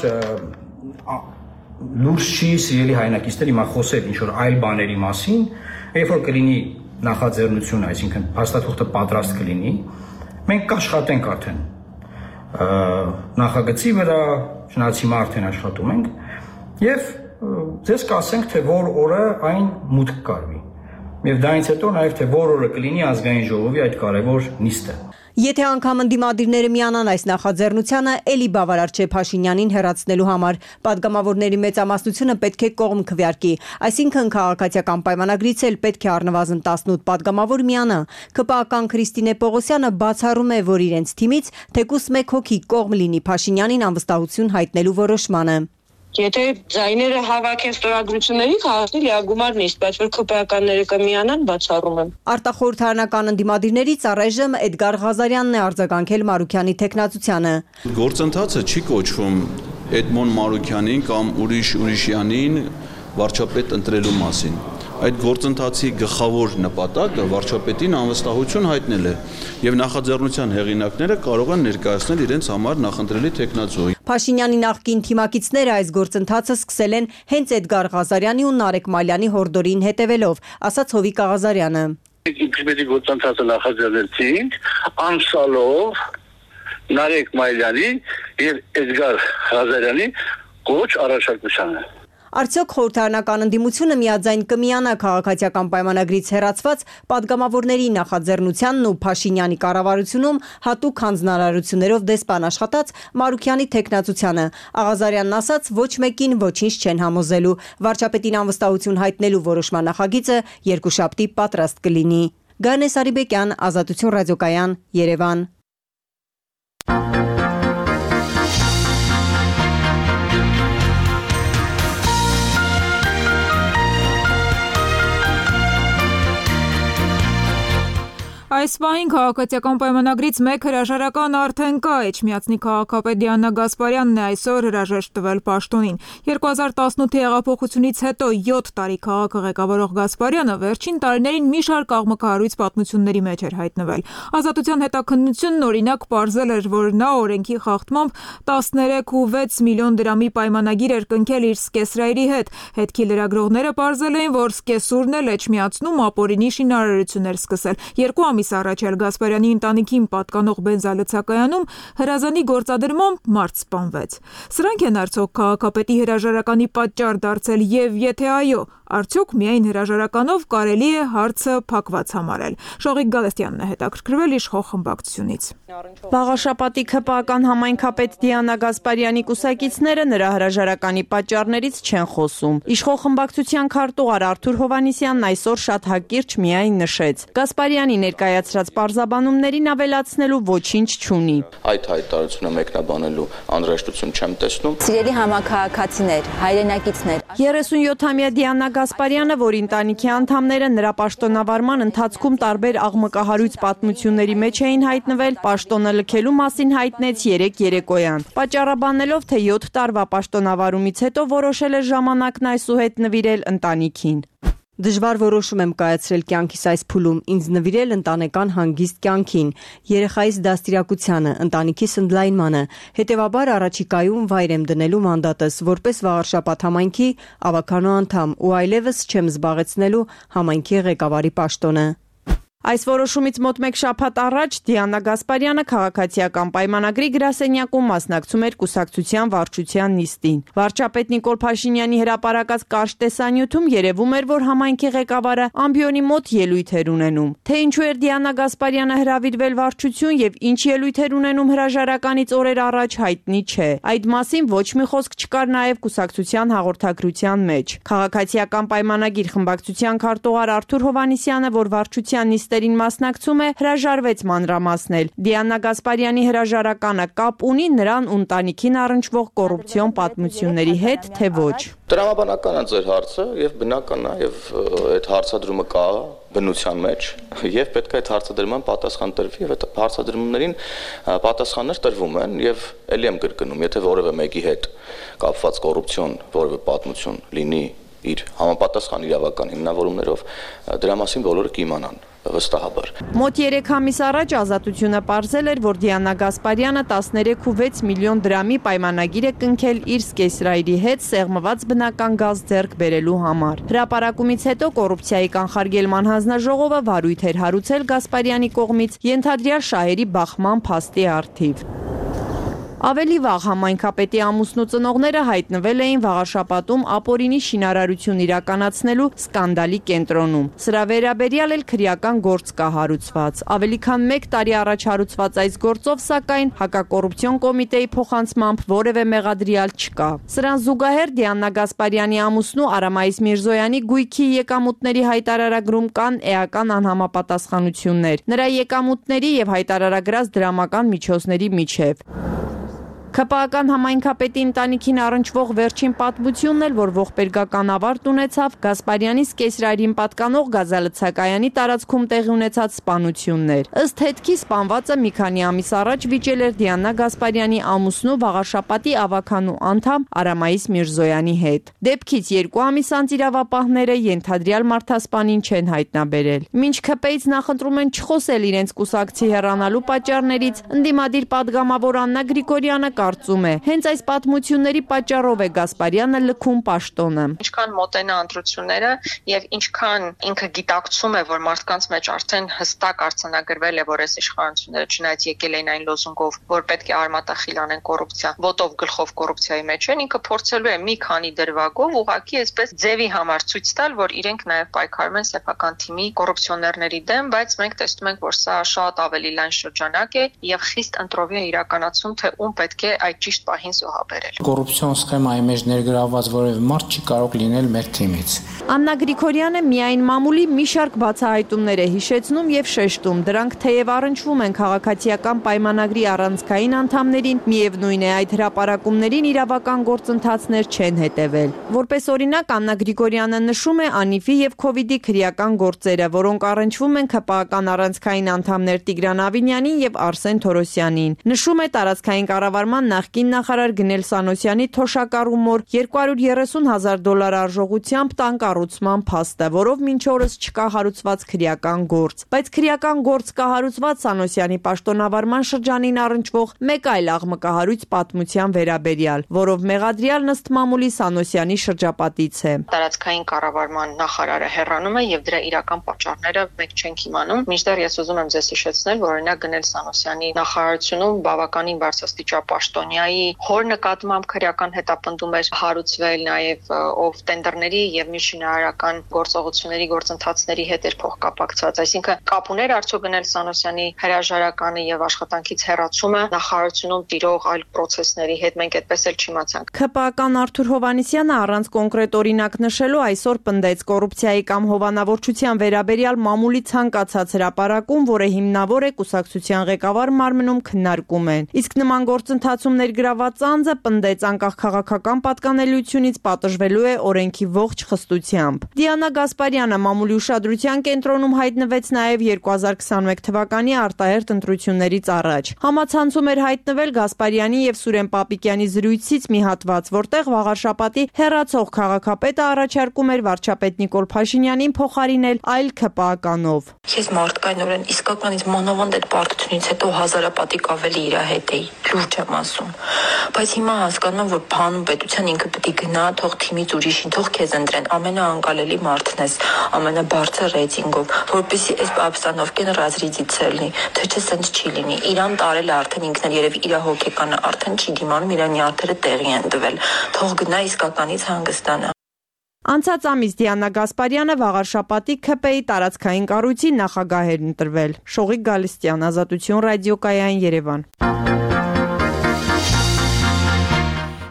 S2: լուրջ չի սիրելի հայրենակիցներ հիմա խոսել ինչ-որ այլ բաների մասին, երբ որ կլինի նախաձեռնությունը, այսինքն փաստաթուղթը պատրաստ կլինի, մենք կաշխատենք արդեն նախագծի վրա, չնայած հիմա արդեն աշխատում ենք, եւ ձեզ կասենք, թե որ օրը այն մուտք կարվի։ Եվ դրանից հետո նաև թե որ օրը կլինի ազգային ժողովի այդ կարևոր նիստը։
S6: Եթե անգամ ընդդիմադիրները միանան այս նախաձեռնությանը, էլի բավարար չէ Փաշինյանին հեռացնելու համար։ Պատգամավորների մեծամասնությունը պետք է կողմ քվեարկի, այսինքն քաղաքացիական պայմանագրից էլ պետք է առնվազն 18 պատգամավոր միանա։ ԿՊԱ-ական Քրիստինե Պողոսյանը բացառում է, որ իրենց թիմից թեկուզ 1 հոգի կողմ լինի Փաշինյանին անվստահություն հայտնելու որոշմանը։
S13: Եթե ձայները հավաքեն ստորագրությունների, քաղաքի լիագումար նիստ, բայց որ ԿՊԱ-ականները կմիանան, բացառում եմ։
S6: Արտախորհրդարանական ընդդիմադիրներից առայժմ Էդգար Ղազարյանն է արձագանքել Մարուքյանի թեկնածությանը։
S14: Գործընթացը չի կոչվում Էդմոն Մարուքյանին կամ ուրիշյանին վարչապետ ընտրելու մասին։ Այդ գործընթացի գլխավոր նպատակը վարչապետին անվստահություն հայտնել է եւ նախաձեռնության հեղինակները կարող են ներկայացնել իրենց համար նախընտրելի թեկնածու։
S6: Փաշինյանի նախկին թիմակիցները այս գործընթացը սկսել են հենց Էդգար Ղազարյանի ու Նարեկ Մալյանի հորդորին հետևելով, ասաց Հովիկ Աղազարյանը։
S15: Իբրեդի գործընթացը նախաձեռնեցինք անցալով Նարեկ Մալյանի եւ Էդգար Ղազարյանի կոչ առաջարկությանը։
S6: Արդյոք խորհրդարանական ընդդիմությունը միաձայն կմիանա քաղաքացիական պայմանագրից հեռացված падգամավորների նախաձեռնությանն ու Փաշինյանի կառավարությունում հատուկ հանձնարարություններով դեսպան աշխատած Մարուքյանի թեկնածությանը։ Աղազարյանն ասաց, ոչ մեկին ոչինչ չեն համոզելու։ Վարչապետին անվստահություն հայտնելու որոշման նախագիծը երկուշաբթի պատրաստ կլինի։ Գայանե Սարիբեկյան, Ազատություն ռադիոկայան, Երևան։
S1: Այս պահին քաղաքացիական պայմանագրից մեկ հրաժարական արդեն կա, Էջմիածնի քաղաքապետ Դիանա Գասպարյանն է այսօր հրաժեշտ տվել պաշտոնին։ 2018 հեղափոխությունից հետո 7 տարի քաղաքը ղեկավարող Գասպարյանը վերջին տարիներին մի շարք աղմկահարույց պատմությունների մեջ էր հայտնվել։ Ազատության հետաքննությունն օրինակ պարզել էր, որ նա օրենքի խախտմամբ 13.6 միլիոն դրամի պայմանագիր էր կնքել իր սկեսրայրի հետ։ Հետքի լրագրողները պարզել էին, որ սկեսուրն էլ Էջմիածնում ապօրինի շինարարություններ սկսել։ 2 ամիս առաջ էլ Գասպարյանի ընտանիքին պատկանող բենզալցակայանում հրազանի գործադրմամբ մարդ սպանվեց։ Սրանք են արդյոք քաղաքապետի հրաժարականի պատճառ դարձել եւ եթե այո, արդյոք միայն հրաժարականով կարելի է հարցը փակված համարել։ Շողիկ Գալստյանն է հետաքրքրվել իշխող խմբակցությունից։
S16: Վաղաշապատի ԿՊԱ-ական համայնքապետ Դիանա Գասպարյանի կուսակիցները նրա հրաժարականի պատճառներից չեն խոսում։ Իշխող խմբակցության քարտուղար Արթուր Հովհաննիսյանն այսօր շատ հակիրճ միայն նշեց. Գասպարյանի ներկայացրած պարզաբանումներին ավելացնելու ոչինչ չունի։
S3: Այդ հայտարարությունը մեկնաբանելու անհրաժեշտություն չեմ տեսնում։
S17: Սիրելի համակարգացիներ, հայրենակիցներ,
S16: 37-ամյա Դիանա Գասպարյանը, որ ընտանիքի անդամները նրա պաշտոնավարման ընթացքում տարբեր աղմկահարույց պատմությունների մեջ էին հայտնվել, պաշտոնը լքելու մասին հայտնեց 3 երեկոյան։ Պատճառաբանելով, թե 7 տարվա պաշտոնավարումից հետո որոշել է ժամանակն այսուհետ նվիրել ընտանիքին։
S6: Դժվար որոշում եմ կայացրել կյանքիս այս փուլում, ինձ նվիրել ընտանեկան հանգիստ կյանքին, երեխայիս դաստիարակությանը, ընտանիքիս ընդլայնմանը, հետևաբար առաջիկայում վայր եմ դնելու մանդատս, որպես Վաղարշապատ համայնքի ավականո անդամ ու այլևս չեմ զբաղեցնելու համայնքի ղեկավարի պաշտոնը։
S16: Այս որոշումից մոտ 1 շաբաթ առաջ Դիանա Գասպարյանը քաղաքացիական պայմանագրի գրասենյակում մասնակցում էր կուսակցության վարչության նիստին։ Վարչապետ Նիկոլ Փաշինյանի հրապարակած կարճ տեսանյութում երևում էր, որ համայնքի ղեկավարը ամբիոնի մոտ ելույթ էր ունենում։ Թե ինչու էր Դիանա Գասպարյանը հրավիրվել վարչություն եւ ինչ ելույթ էր ունենում հրաժարականից օրեր առաջ հայտնի չէ։ Այդ մասին ոչ մի խոսք չկար նաեւ կուսակցության հաղորդագրության մեջ։ Քաղաքացիական պայմանագիր խմբակցության քարտուղար Արթուր Հովհաննիսյանը, որ վարչության նիստի նստերին մասնակցում է, հրաժարվեց մանրամասնել։ Դիանա Գասպարյանի հրաժարականը կապ ունի նրան ու ընտանիքին առնչվող կոռուպցիոն պատմությունների հետ, թե ոչ։
S3: Տրամաբանական է ձեր հարցը եւ բնական է եւ այդ հարցադրումը կա բնության մեջ եւ պետք է այդ հարցադրման պատասխան տրվի եւ այդ հարցադրումներին պատասխաններ տրվում են եւ ելի եմ կրկնում, եթե որևէ մեկի հետ կապված կոռուպցիոն որևէ պատմություն լինի իր համապատասխան իրավական հիմնավորումներով, դրա մասին բոլորը կիմանան վստահաբար։
S16: Մոտ 3 ամիս առաջ Ազատությունը պարզել էր, որ Դիանա Գասպարյանը 13.6 միլիոն դրամի պայմանագիր է կնքել իր սկեսրայրի հետ սեղմված բնական գազ ձեռք բերելու համար։ Հրապարակումից հետո կոռուպցիայի կանխարգելման հանձնաժողովը վարույթ էր հարուցել Գասպարյանի կողմից ենթադրյալ շահերի բախման փաստի առթիվ։ Ավելի վաղ համայնքապետի ամուսնու ծնողները հայտնվել էին Վաղարշապատում ապօրինի շինարարություն իրականացնելու սկանդալի կենտրոնում։ Սրա վերաբերյալ էլ քրեական գործ կա հարուցված։ Ավելի քան 1 տարի առաջ հարուցված այս գործով, սակայն հակակոռուպցիոն կոմիտեի փոխանցմամբ որևէ մեղադրյալ չկա։ Սրան զուգահեռ Դիանա Գասպարյանի ամուսնու Արամայիս Միրզոյանի գույքի եկամուտների հայտարարագրում կան էական անհամապատասխանություններ։ Նրա եկամուտների եւ հայտարարագրած դրամական միջոցների միջև։ ՔՊԱ-ական համայնքապետի ընտանիքին առնչվող վերջին պատմությունն էլ, որ ողբերգական ավարտ ունեցավ, Գասպարյանի սկեսրայրին պատկանող գազալցակայանի տարածքում տեղի ունեցած սպանությունն էր։ Ըստ հետքի սպանվածը մի քանի ամիս առաջ վիճել էր Դիանա Գասպարյանի ամուսնու Վաղարշապատի ավականու անդամ Արամայիս Միրզոյանի հետ։ Դեպքից 2 ամիս անց իրավապահները ենթադրյալ մարդասպանին չեն հայտնաբերել։ Մինչ ՔՊ-ից նախընտրում են չխոսել իրենց կուսակցի հեռանալու պատճառներից, ընդդիմադիր падգամավոր Աննա Գրիգորյանը կարծում է, հենց այս պատմությունների պատճառով է Գասպարյանը լքում պաշտոնը։
S18: Ինչքան մոտենա ընտրությունները եւ ինչքան ինքը գիտակցում է, որ մարդկանց մեջ արդեն հստակ արձանագրվել է, որ այս իշխանությունները չնայած եկել են այն լոզունգով, որ պետք է արմատախիլ անեն կոռուպցիա, ոտով գլխով կոռուպցիայի մեջ են, ինքը փորձելու է մի քանի դրվագով ուղղակի այսպես ձևի համար ցույց տալ, որ իրենք նաեւ պայքարում են սեփական թիմի կոռուպցիոներների դեմ, բայց մենք տեսնում ենք, որ սա շատ ավելի լայն շրջանակ է եւ խիստ ընտրովի է իրականացում, թե ում պետք է այդ ճիշտ պահին զոհաբերել։
S7: Կոռուպցիոն սխեմայի մեջ ներգրավված որևէ մարդ չի կարող լինել մեր թիմից։
S16: Աննա Գրիգորյանը միայն մամուլի մի շարք բացահայտումներ է հիշեցնում եւ շեշտում։ Դրանք թեև առնչվում են քաղաքացիական պայմանագրի առանցքային անդամներին, միևնույն է այդ հրապարակումներին իրավական գործընթացներ չեն հետևել։ Որպես օրինակ Աննա Գրիգորյանը նշում է Անիվի եւ Քովիդի քրեական գործերը, որոնք առնչվում են ՔՊԱ-ական առանցքային անդամներ Տիգրան Ավինյանին եւ Արսեն Թորոսյանին։ Նշում է տարածքային կառավարման նախկին նախարար Գնել Սանոսյանի թոշակառումոր $230,000 արժողությամբ տան կառուցման փաստը, որով մինչ օրս չկա հարուցված քրեական գործ, բայց քրեական գործ կա հարուցված Սանոսյանի պաշտոնավարման շրջանին առնչվող մեկ այլ աղմկահարույց պատմության վերաբերյալ, որով մեղադրյալն ըստ մամուլի Սանոսյանի շրջապատից է։
S18: Տարածքային կառավարման նախարարը հեռանում է եւ դրա իրական պատճառները մենք չենք իմանում։ Մինչդեռ ես ուզում եմ ձեզ հիշեցնել, որ օրինակ Գնել Սանոսյանի նախարարությունում բավականին բարձրաստիճան պաշտոնյայի հոր նկատմամբ քրեական հետապնդում էր հարուցվել, նաև ով տենդերների եւ միջնահարական գործողությունների գործընթացների հետ էր փոխկապակցված, այսինքն կապ ուներ արդյոք Գնել Սանոսյանի հրաժարականը եւ աշխատանքից հեռացումը նախարարությունում տիրող այլ պրոցեսների հետ, մենք այդպես էլ չիմացանք։
S16: ՔՊԱ-ական Արթուր Հովհաննիսյանը առանց կոնկրետ օրինակ նշելու այսօր պնդեց կոռուպցիայի կամ հովանավորչության վերաբերյալ մամուլի ցանկացած հրապարակում, որը հիմնավոր է կուսակցության ղեկավար մարմնում քննարկում են։ Իսկ նման գործընթացում ներգրաված անձը պնդեց անկախ քաղաքական պատկանելիությունից պատժվելու է օրենքի ողջ խստությամբ։ Դիանա Գասպարյանը մամուլի ուշադրության կենտրոնում հայտնվեց նաև 2021 թվականի արտահերթ ընտրություններից առաջ։ Համացանցում էր հայտնվել Գասպարյանի եւ Սուրեն Պապիկյանի զրույցից մի հատված, որտեղ Վաղարշապատի հեռացող քաղաքապետը առաջարկում էր վարչապետ Նիկոլ Փաշինյանին փոխարինել այլ ՔՊԱ-ականով։
S18: Ես մարդկայնորեն իսկականից մանավանդ այդ պարտությունից հետո հազարապատիկ ավելի իր հետ էի, լուրջ եմ ասում, բայց հիմա հասկանում եմ, որ բանում պետության ինքը պետք է գնա, թող թիմից ուրիշին, թող քեզ ընտրեն, ամենաանկալելի մարդն ես, ամենաբարձր ռեյտինգով, որպեսզի այս ապստանովկեն ռազրիզից լինի, թե չէ սենց չի լինի։ Իրան տարել է արդեն ինքն էլ երևի իր հոգեկանը արդեն չի դիմանում, իր նյարդերը տեղի են տվել, թող գնա իսկականից հանգստանա։
S16: Անցած ամիս Դիանա Գասպարյանը Վաղարշապատի ՔՊ-ի տարածքային կառույցի նախագահ էր ընտրվել։ Շողիկ Գալստյան, Ազատություն ռադիոկայան, Երևան։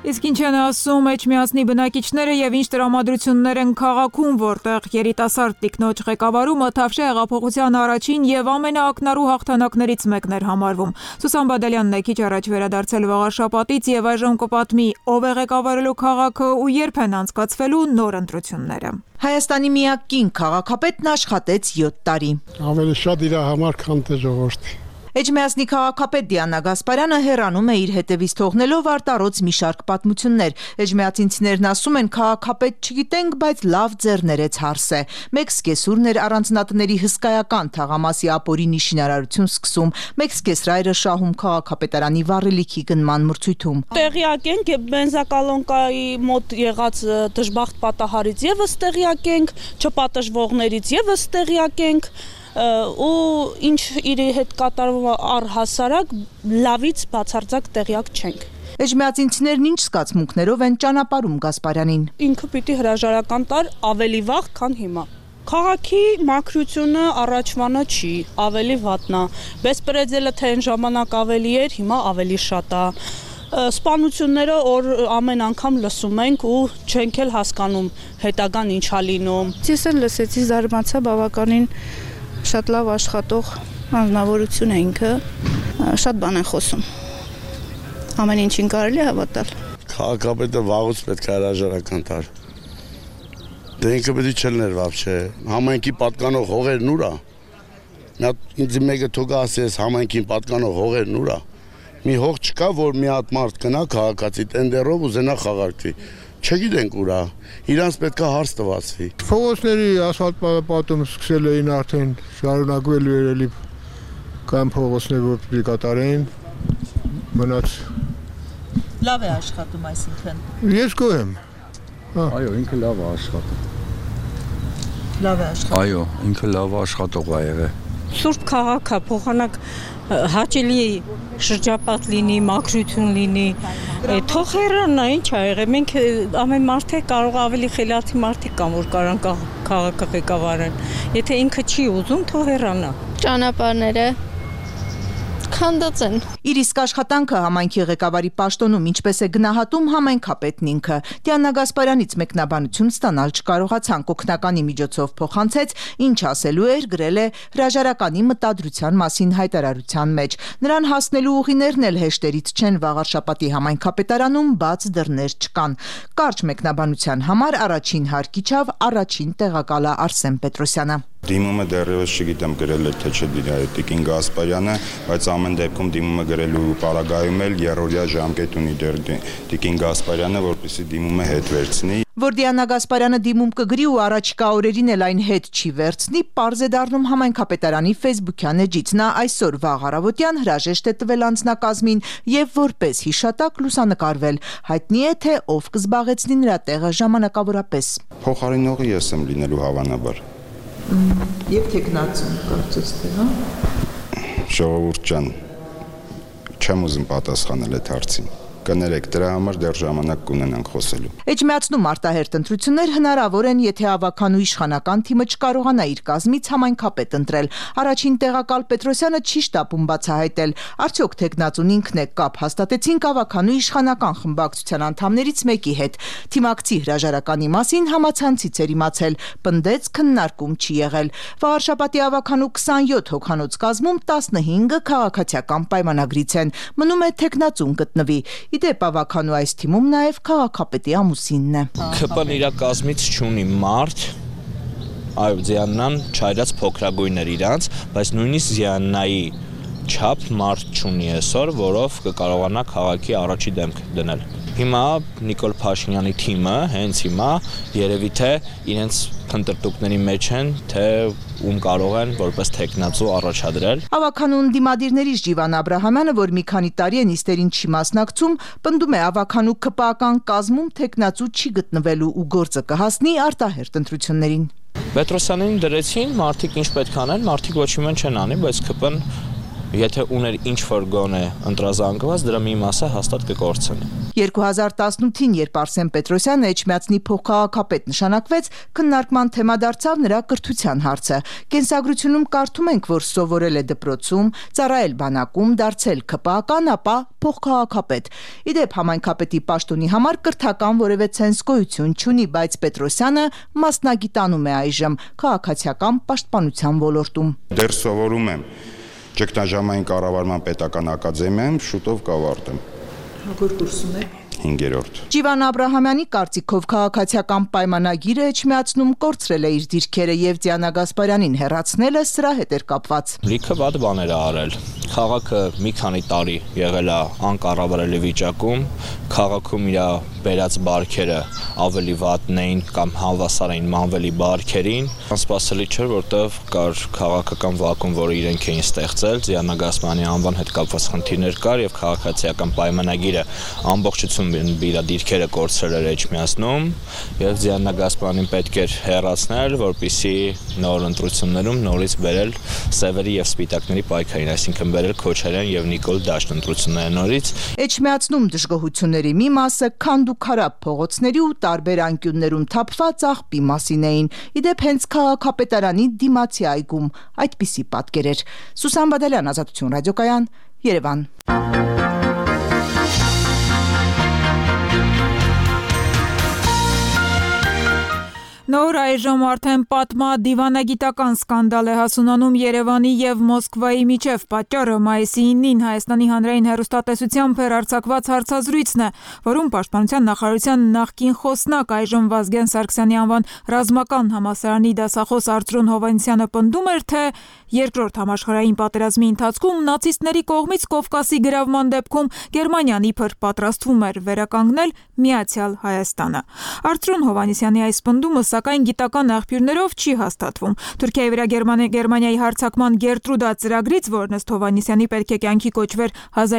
S1: Իսկ ինչ են ասում Էջմիածնի բնակիչները եւ ինչ տրամադրություններ են քաղաքում, որտեղ երիտասարդ տիկնոջ ղեկավարումը Թավշյա հեղափոխության առաջին եւ ամենաակնառու հաղթանակներից մեկն էր համարվում։ Սուսան Բադալյանն է քիչ առաջ վերադարձել վաղաշաբաթից եւ այժմ կպատմի ով է ղեկավարելու քաղաքը ու երբ են անցկացվելու նոր ընտրությունները։
S19: Հայաստանի միակ կին քաղաքապետն աշխատեց 7 տարի։
S20: Ավելի շատ իր համար, քան թե ժողովրդի։
S19: Էջմիածնի քաղաքապետ Դիանա Գասպարյանը հեռանում է իր հետևից թողնելով արտառոց մի շարք պատմություններ։ Էջմիածինցիներն ասում են քաղաքապետ չգիտենք, բայց լավ ձեռներեց հարս է։ Մեկ սկեսուրն էր առանձնատների հսկայական թաղամասի ապօրինի շինարարություն սկսում, մեկ սկեսրայրը շահում քաղաքապետարանի վառելիքի գնման մրցույթում։
S21: Տեղյակ ենք բենզակալոնկայի մոտ եղած դժբախտ պատահարից եւս տեղյակ ենք, չպատժվողներից եւս տեղյակ ենք ու ինչ իր հետ կատարվում առհասարակ լավից բացարձակ տեղյակ չենք։
S19: Էջմիածինցիներն ինչ զգացմունքներով են ճանապարհում Գասպարյանին։
S21: Ինքը պիտի հրաժարական տար ավելի վաղ, քան հիմա։ Քաղաքի մաքրությունը առաջվանը չի, ավելի վատնա։ Բեսպրեդելը թե այն ժամանակ ավելի էր, հիմա ավելի շատ է։ Սպանությունները որ ամեն անգամ լսում ենք ու չենք էլ հասկանում հետագան ինչա լինում։
S22: Ես էլ լսեցի, զարմացա, բավականին շատ լավ աշխատող անձնավորություն է ինքը, շատ բան են խոսում։ Ամեն ինչին կարելի է հավատալ։
S20: Քաղաքապետը վաղուց պետք է հրաժարական տար։ Դե ինքը պետք է չլներ вообще։ Համայնքի պատկանող հողերն ուրա։ Ինձ մեկը թողա ասես համայնքին պատկանող հողերն ուրա։ Մի հող չկա, որ մի հատ մարդ կնա քաղաքացի տենդերով ուզենա խաղարկվի։ Չգիտենք ուրա, իրանց պետք է հարց տվացվի։
S23: Փողոցների ասֆալտ պատում սկսել էին արդեն շարունակվել երելի կամ փողոցներ որ պիտի կատարեն, մնաց։
S19: Լավ է աշխատում այսինքն։
S23: Ես գոհ եմ։
S20: Այո, ինքը լավ է աշխատում։
S19: Լավ է աշխատում։
S20: Այո, ինքը լավ աշխատող է եղել։
S22: Սուրբ քաղաքը փոխանակ հաճելի շրջապատ լինի, մաքրություն լինի, թող հեռանա, ինչ ա եղել, մենք ամեն մարդը կարող ավելի խելացի մարդիկ կան, որ կարան քաղաքը ղեկավարեն, եթե ինքը չի ուզում, թող հեռանա։ Ճանապարհները քանդած են։
S19: Իր իսկ աշխատանքը համայնքի ղեկավարի պաշտոնում ինչպես է գնահատում համայնքապետն ինքը։ Դիանա Գասպարյանից մեկնաբանություն ստանալ չկարողացան, օգնականի միջոցով փոխանցեց, ինչ ասելու էր, գրել է հրաժարականի մտադրության մասին հայտարարության մեջ։ Նրան հասնելու ուղիներն էլ հեշտերից չեն, վաղարշապատի համայնքապետարանում բաց դռներ չկան։ Կարճ մեկնաբանության համար առաջին հարկիչավ առաջին տեղակալը Արսեն Պետրոսյանը։
S24: Դիմումը դեռևս չգիտեմ գրել է թե չդիրա Տիկին Գասպարյանը, բայց ամեն դեպքում դիմումը գրելու պարագայում էլ երրորդյա ժամկետ ունի դեռ Տիկին Գասպարյանը, որպեսզի դիմումը հետ վերցնի։
S19: Որ Դիանա Գասպարյանը դիմում կգրի ու առաջիկա օրերին էլ այն հետ չի վերցնի, պարզ է դառնում համայնքապետարանի Facebook-յան էջից։ Նա այսօր վաղ առավոտյան հրաժեշտ է տվել անձնակազմին եւ որպես հիշատակ լուսանկարվել։ Հայտնի է թե ով կզբաղեցնի նրա տեղը ժամանակավորապես։
S24: Փոխարինողը ես եմ լինելու հավանաբար։
S19: Եվ տեխնացում կարծես թե, հա։
S24: Ժողովուրդ ջան, չեմ ուզում պատասխանել այդ հարցին։ Կներեք, դրա համար դեռ ժամանակ կունենանք խոսելու։
S19: Էջմիածնում արտահերթ ընտրություններ հնարավոր են, եթե ավականու իշխանական թիմը չկարողանա իր կազմից համայնքապետ ընտրել։ Առաջին տեղակալ Պետրոսյանը չի շտապում բացահայտել, արդյոք տեխնացուն ինքն է կապ հաստատեցին ավականու իշխանական խմբակցության անդամներից մեկի հետ։ Թիմակցի հրաժարականի մասին համացանցից էր իմացել, պնդեց քննարկում չի եղել։ Վաղարշապատի ավականու 27 հոգանոց կազմում 15-ը քաղաքացիական պայմանագրից են։ Մնում է տեխնացուն գտնվի։ Իդեպ ավականու այս թիմում նաև քաղաքապետի ամուսինն է։
S25: ՔՊ-ն իր կազմից չունի մարդ, այո, Զիաննան չայրած փոքրագույն էր իրանց, բայց նույնիսկ Զիաննայի չափ մարդ չունի այսօր, որով կկարողանա քաղաքի առաջի դեմք դնել։ Հիմա Նիկոլ Փաշինյանի թիմը հենց հիմա երևի թե իրենց քննարկումների մեջ են, թե ում կարող են որպես տեխնացու առաջադրել։
S19: Ավականուն դիմադիրներից Ջիվան Աբրահամյանը, որ մի քանի տարի է նիստերին չի մասնակցում, պնդում է ավականու ԿՊԱ-ական կազմում տեխնացու չի գտնվելու ու գործը կհասնի արտահերթ ընտրություններին։
S25: Պետրոսյանին դրեցին, մարդիկ ինչ պետք անեն, մարդիկ ոչ մի բան չեն անի, բայց ԿՊ-ն Եթե ուներ ինչ-որ գոնե ընտրազանգված, դրա մի մասը հաստատ կկորցնի։
S19: 2018-ին, երբ Արսեն Պետրոսյանը Էջմիածնի փոխքաղաքապետ նշանակվեց, քննարկման թեմա դարձավ նրա կրթության հարցը։ Կենսագրությունում կարդում ենք, որ սովորել է դպրոցում, ծառայել բանակում, դարձել ՔՊԱ-ական, ապա փոխքաղաքապետ։ Իդեպ համայնքապետի պաշտոնի համար կրթական որևէ ցենզ գոյություն չունի, բայց Պետրոսյանը մասնագիտանում է այժմ քաղաքացիական պաշտպանության ոլորտում։
S24: Դեռ սովորում եմ Ճգնաժամային կառավարման պետական ակադեմիայում, շուտով կավարտեմ։
S19: Հագոր կուրսում եք։
S24: 5-րդ։
S19: Ջիվան Աբրահամյանի կարծիքով քաղաքացիական պայմանագիրը Էջմիածնում կորցրել է իր դիրքերը եւ Դիանա Գասպարյանին հեռացնելը սրա հետ էր կապված։
S25: Լիքը վատ բաներ է արել։ Քաղաքը մի քանի տարի եղել է անկառավարելի վիճակում, քաղաքում իր բերած բարքերը ավելի վատն էին կամ հավասար էին մանվելի բարքերին։ Անսպասելի չէր, որտեղ կար քաղաքական վակուում, որը իրենք էին ստեղծել, Դիանա Գասպարյանի անվան հետ կապված խնդիրներ կար եւ քաղաքացիական պայմանագիրը ամբողջությամբ իր դիրքերը կորցրել էր Էջմիածնում եւ Դիանա Գասպարյանին պետք էր հեռացնել, որպեսզի նոր ընտրություններում նորից բերել սևերի եւ սպիտակների պայքարին, այսինքն բերել Քոչարյան եւ Նիկոլ Դաշտ ընտրությունները նորից։
S19: Էջմիածնում դժգոհությունների մի մասը քանդուքարապ փողոցների ու տարբեր անկյուններում թափված աղբի մասին էին։ Իդեպ հենց քաղաքապետարանի դիմացի այգում այդպիսի պատկեր էր։ Սուսան Բադալյան, Ազատություն ռադիոկայան, Երևան։
S1: Նոր այժմ արդեն պատմա դիվանագիտական սկանդալ է հասունանում Երևանի եւ Մոսկվայի միջև։ Պատճառը մայիսի 9-ին Հայաստանի հանրային հեռուստատեսությամբ հեռարձակված հարցազրույցն է, որում Պաշտպանության նախարարության նախկին խոսնակ այժմ Վազգեն Սարգսյանի անվան ռազմական համալսարանի դասախոս Արծրուն Հովհաննիսյանը պնդում էր, թե Երկրորդ համաշխարհային պատերազմի ընթացքում նացիստների կողմից Կովկասի գրավման դեպքում Գերմանիան իբր պատրաստվում էր վերականգնել Միացյալ Հայաստանը։ Արծրուն Հովհաննիսյանի այս պնդումը սակայն գիտական աղբյուրներով չի հաստատվում։ Թուրքիայի վրա Գերմանիայի հարձակման Գերտրուդա ծրագրից, որն ըստ Հովհաննիսյանի պետք է կյանքի կոչվեր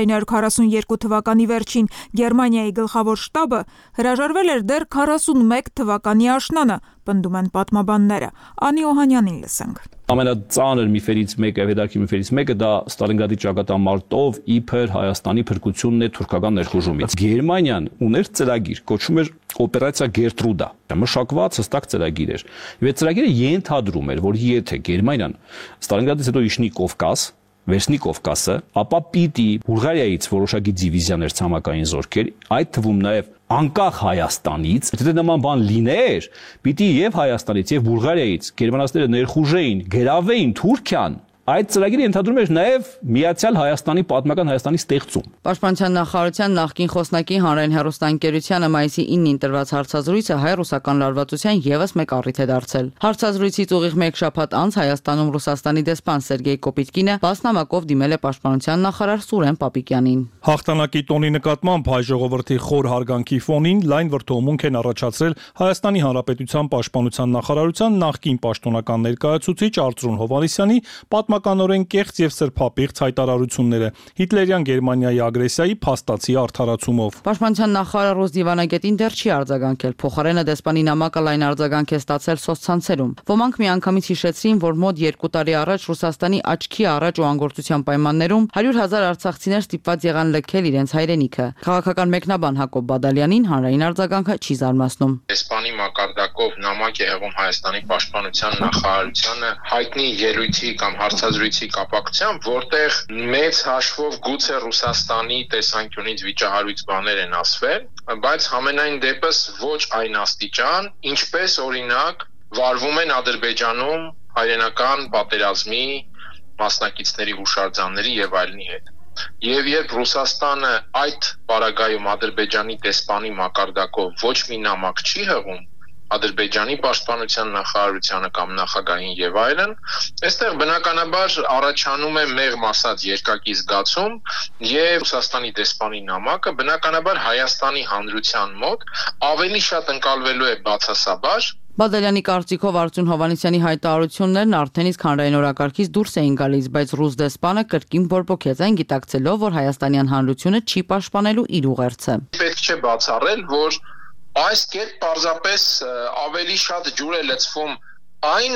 S1: 1942 թվականի վերջին, Գերմանիայի գլխավոր շտաբը հրաժարվել էր դեռ 41 թվականի աշնանը, պնդում են պատմաբանները։ Անի Օհանյանին լսենք։
S4: Ամենածանր միֆերից մեկը, հետաքրքիր միֆերից մեկը դա Ստալինգրադի ճակատամարտով իբր Հայաստանի փրկությունն է թուրքական ներխուժումից։ Գերմանիան ուներ ծրագիր, կոչվում էր օպերացիա Գերտրուդա։ Մշակված հստակ ծրագիր էր։ Եվ այդ ծրագիրը ենթադրում էր, որ եթե Գերմանիան Ստալինգրադից հետո իջնի Կովկաս, վերցնի Կովկասը, ապա պիտի Բուլղարիայից որոշակի դիվիզիաներ ցամաքային զորքեր, այդ թվում նաև անկախ Հայաստանից, եթե նման բան լիներ, պիտի եւ Հայաստանից եւ Բուլղարիայից գերմանացիները ներխուժեին, գրավեին Թուրքիան, այդ ծրագիրը ենթադրում էր նաև Միացյալ Հայաստանի պատմական Հայաստանի ստեղծում։
S5: Պաշտպանության նախարարության նախկին խոսնակի հանրային հեռուստաընկերությանը մայիսի 9-ին տրված հարցազրույցը հայ-ռուսական լարվածության եւս մեկ առիթ է դարձել։ Հարցազրույցից ուղիղ մեկ շաբաթ անց Հայաստանում Ռուսաստանի դեսպան Սերգեյ Կոպիտկինը բասնամակով դիմել է պաշտպանության նախարար Սուրեն Պապիկյանին։
S8: Հաղթանակի տոնի նկատմամբ հայ ժողովրդի խոր հարգանքի ֆոնին լայն վրդովմունք են առաջացրել Հայաստանի Հանրապետության պաշտպանության նախարարության նախկին պաշտոնական ներկայացուցիչ Արծրուն Հովհաննիսյանի պատմականորեն կեղծ եւ սրբապիղծ հայտարարությունները Հիտլերյան Գերմանիայի ագրեսիայի փաստացի արդարացումով։
S5: Պաշտպանության նախարար Ռուս դիվանագետին դեռ չի արձագանքել, փոխարենը դեսպանի նամակը լայն արձագանք է ստացել սոցցանցերում։ Ոմանք միանգամից հիշեցրին, որ մոտ 2 տարի առաջ Ռուսաստանի աչքի առաջ ու անգործության պայմաններում 100,000 արցախցիներ ստիպված եղան լքել իրենց հայրենիքը։ Քաղաքական մեկնաբան Հակոբ Բադալյանին հանրային արձագանքը չի զարմացնում։
S9: Դեսպանի մակարդակով նամակ է եղում Հայաստանի պաշտպանության նախարարությանը հայտնի ելույթի կամ հարցազրույցի կապակցությամբ, որտեղ մեծ հաշվով գուցե Ռուսաստանի տեսանկյունից վիճահարույց բաներ են ասվել, բայց համենայն դեպս ոչ այն աստիճան, ինչպես օրինակ վարվում են Ադրբեջանում հայրենական պատերազմի մասնակիցների հուշարձանների եւ այլնի հետ։ Եվ երբ Ռուսաստանը այդ պարագայում Ադրբեջանի դեսպանի մակարդակով ոչ մի նամակ չի հղում Ադրբեջանի պաշտպանության նախարարությանը կամ նախագահին եւ այլն, այստեղ բնականաբար առաջանում է մեղմ ասած երկակի զգացում եւ Ռուսաստանի դեսպանի նամակը բնականաբար Հայաստանի հանրության մոտ ավելի շատ ընկալվելու է բացասաբար։
S5: Բադալյանի կարծիքով Արծրուն Հովհաննիսյանի հայտարարություններն արդեն իսկ հանրային օրակարգից դուրս էին գալիս, բայց ռուս դեսպանը կրկին բորբոքեց այն գիտակցելով, որ հայաստանյան հանրությունը չի պաշտպանելու իր ուղերձը։
S9: Պետք չէ բացառել, որ այս կերպ պարզապես ավելի շատ ջուր է լցվում այն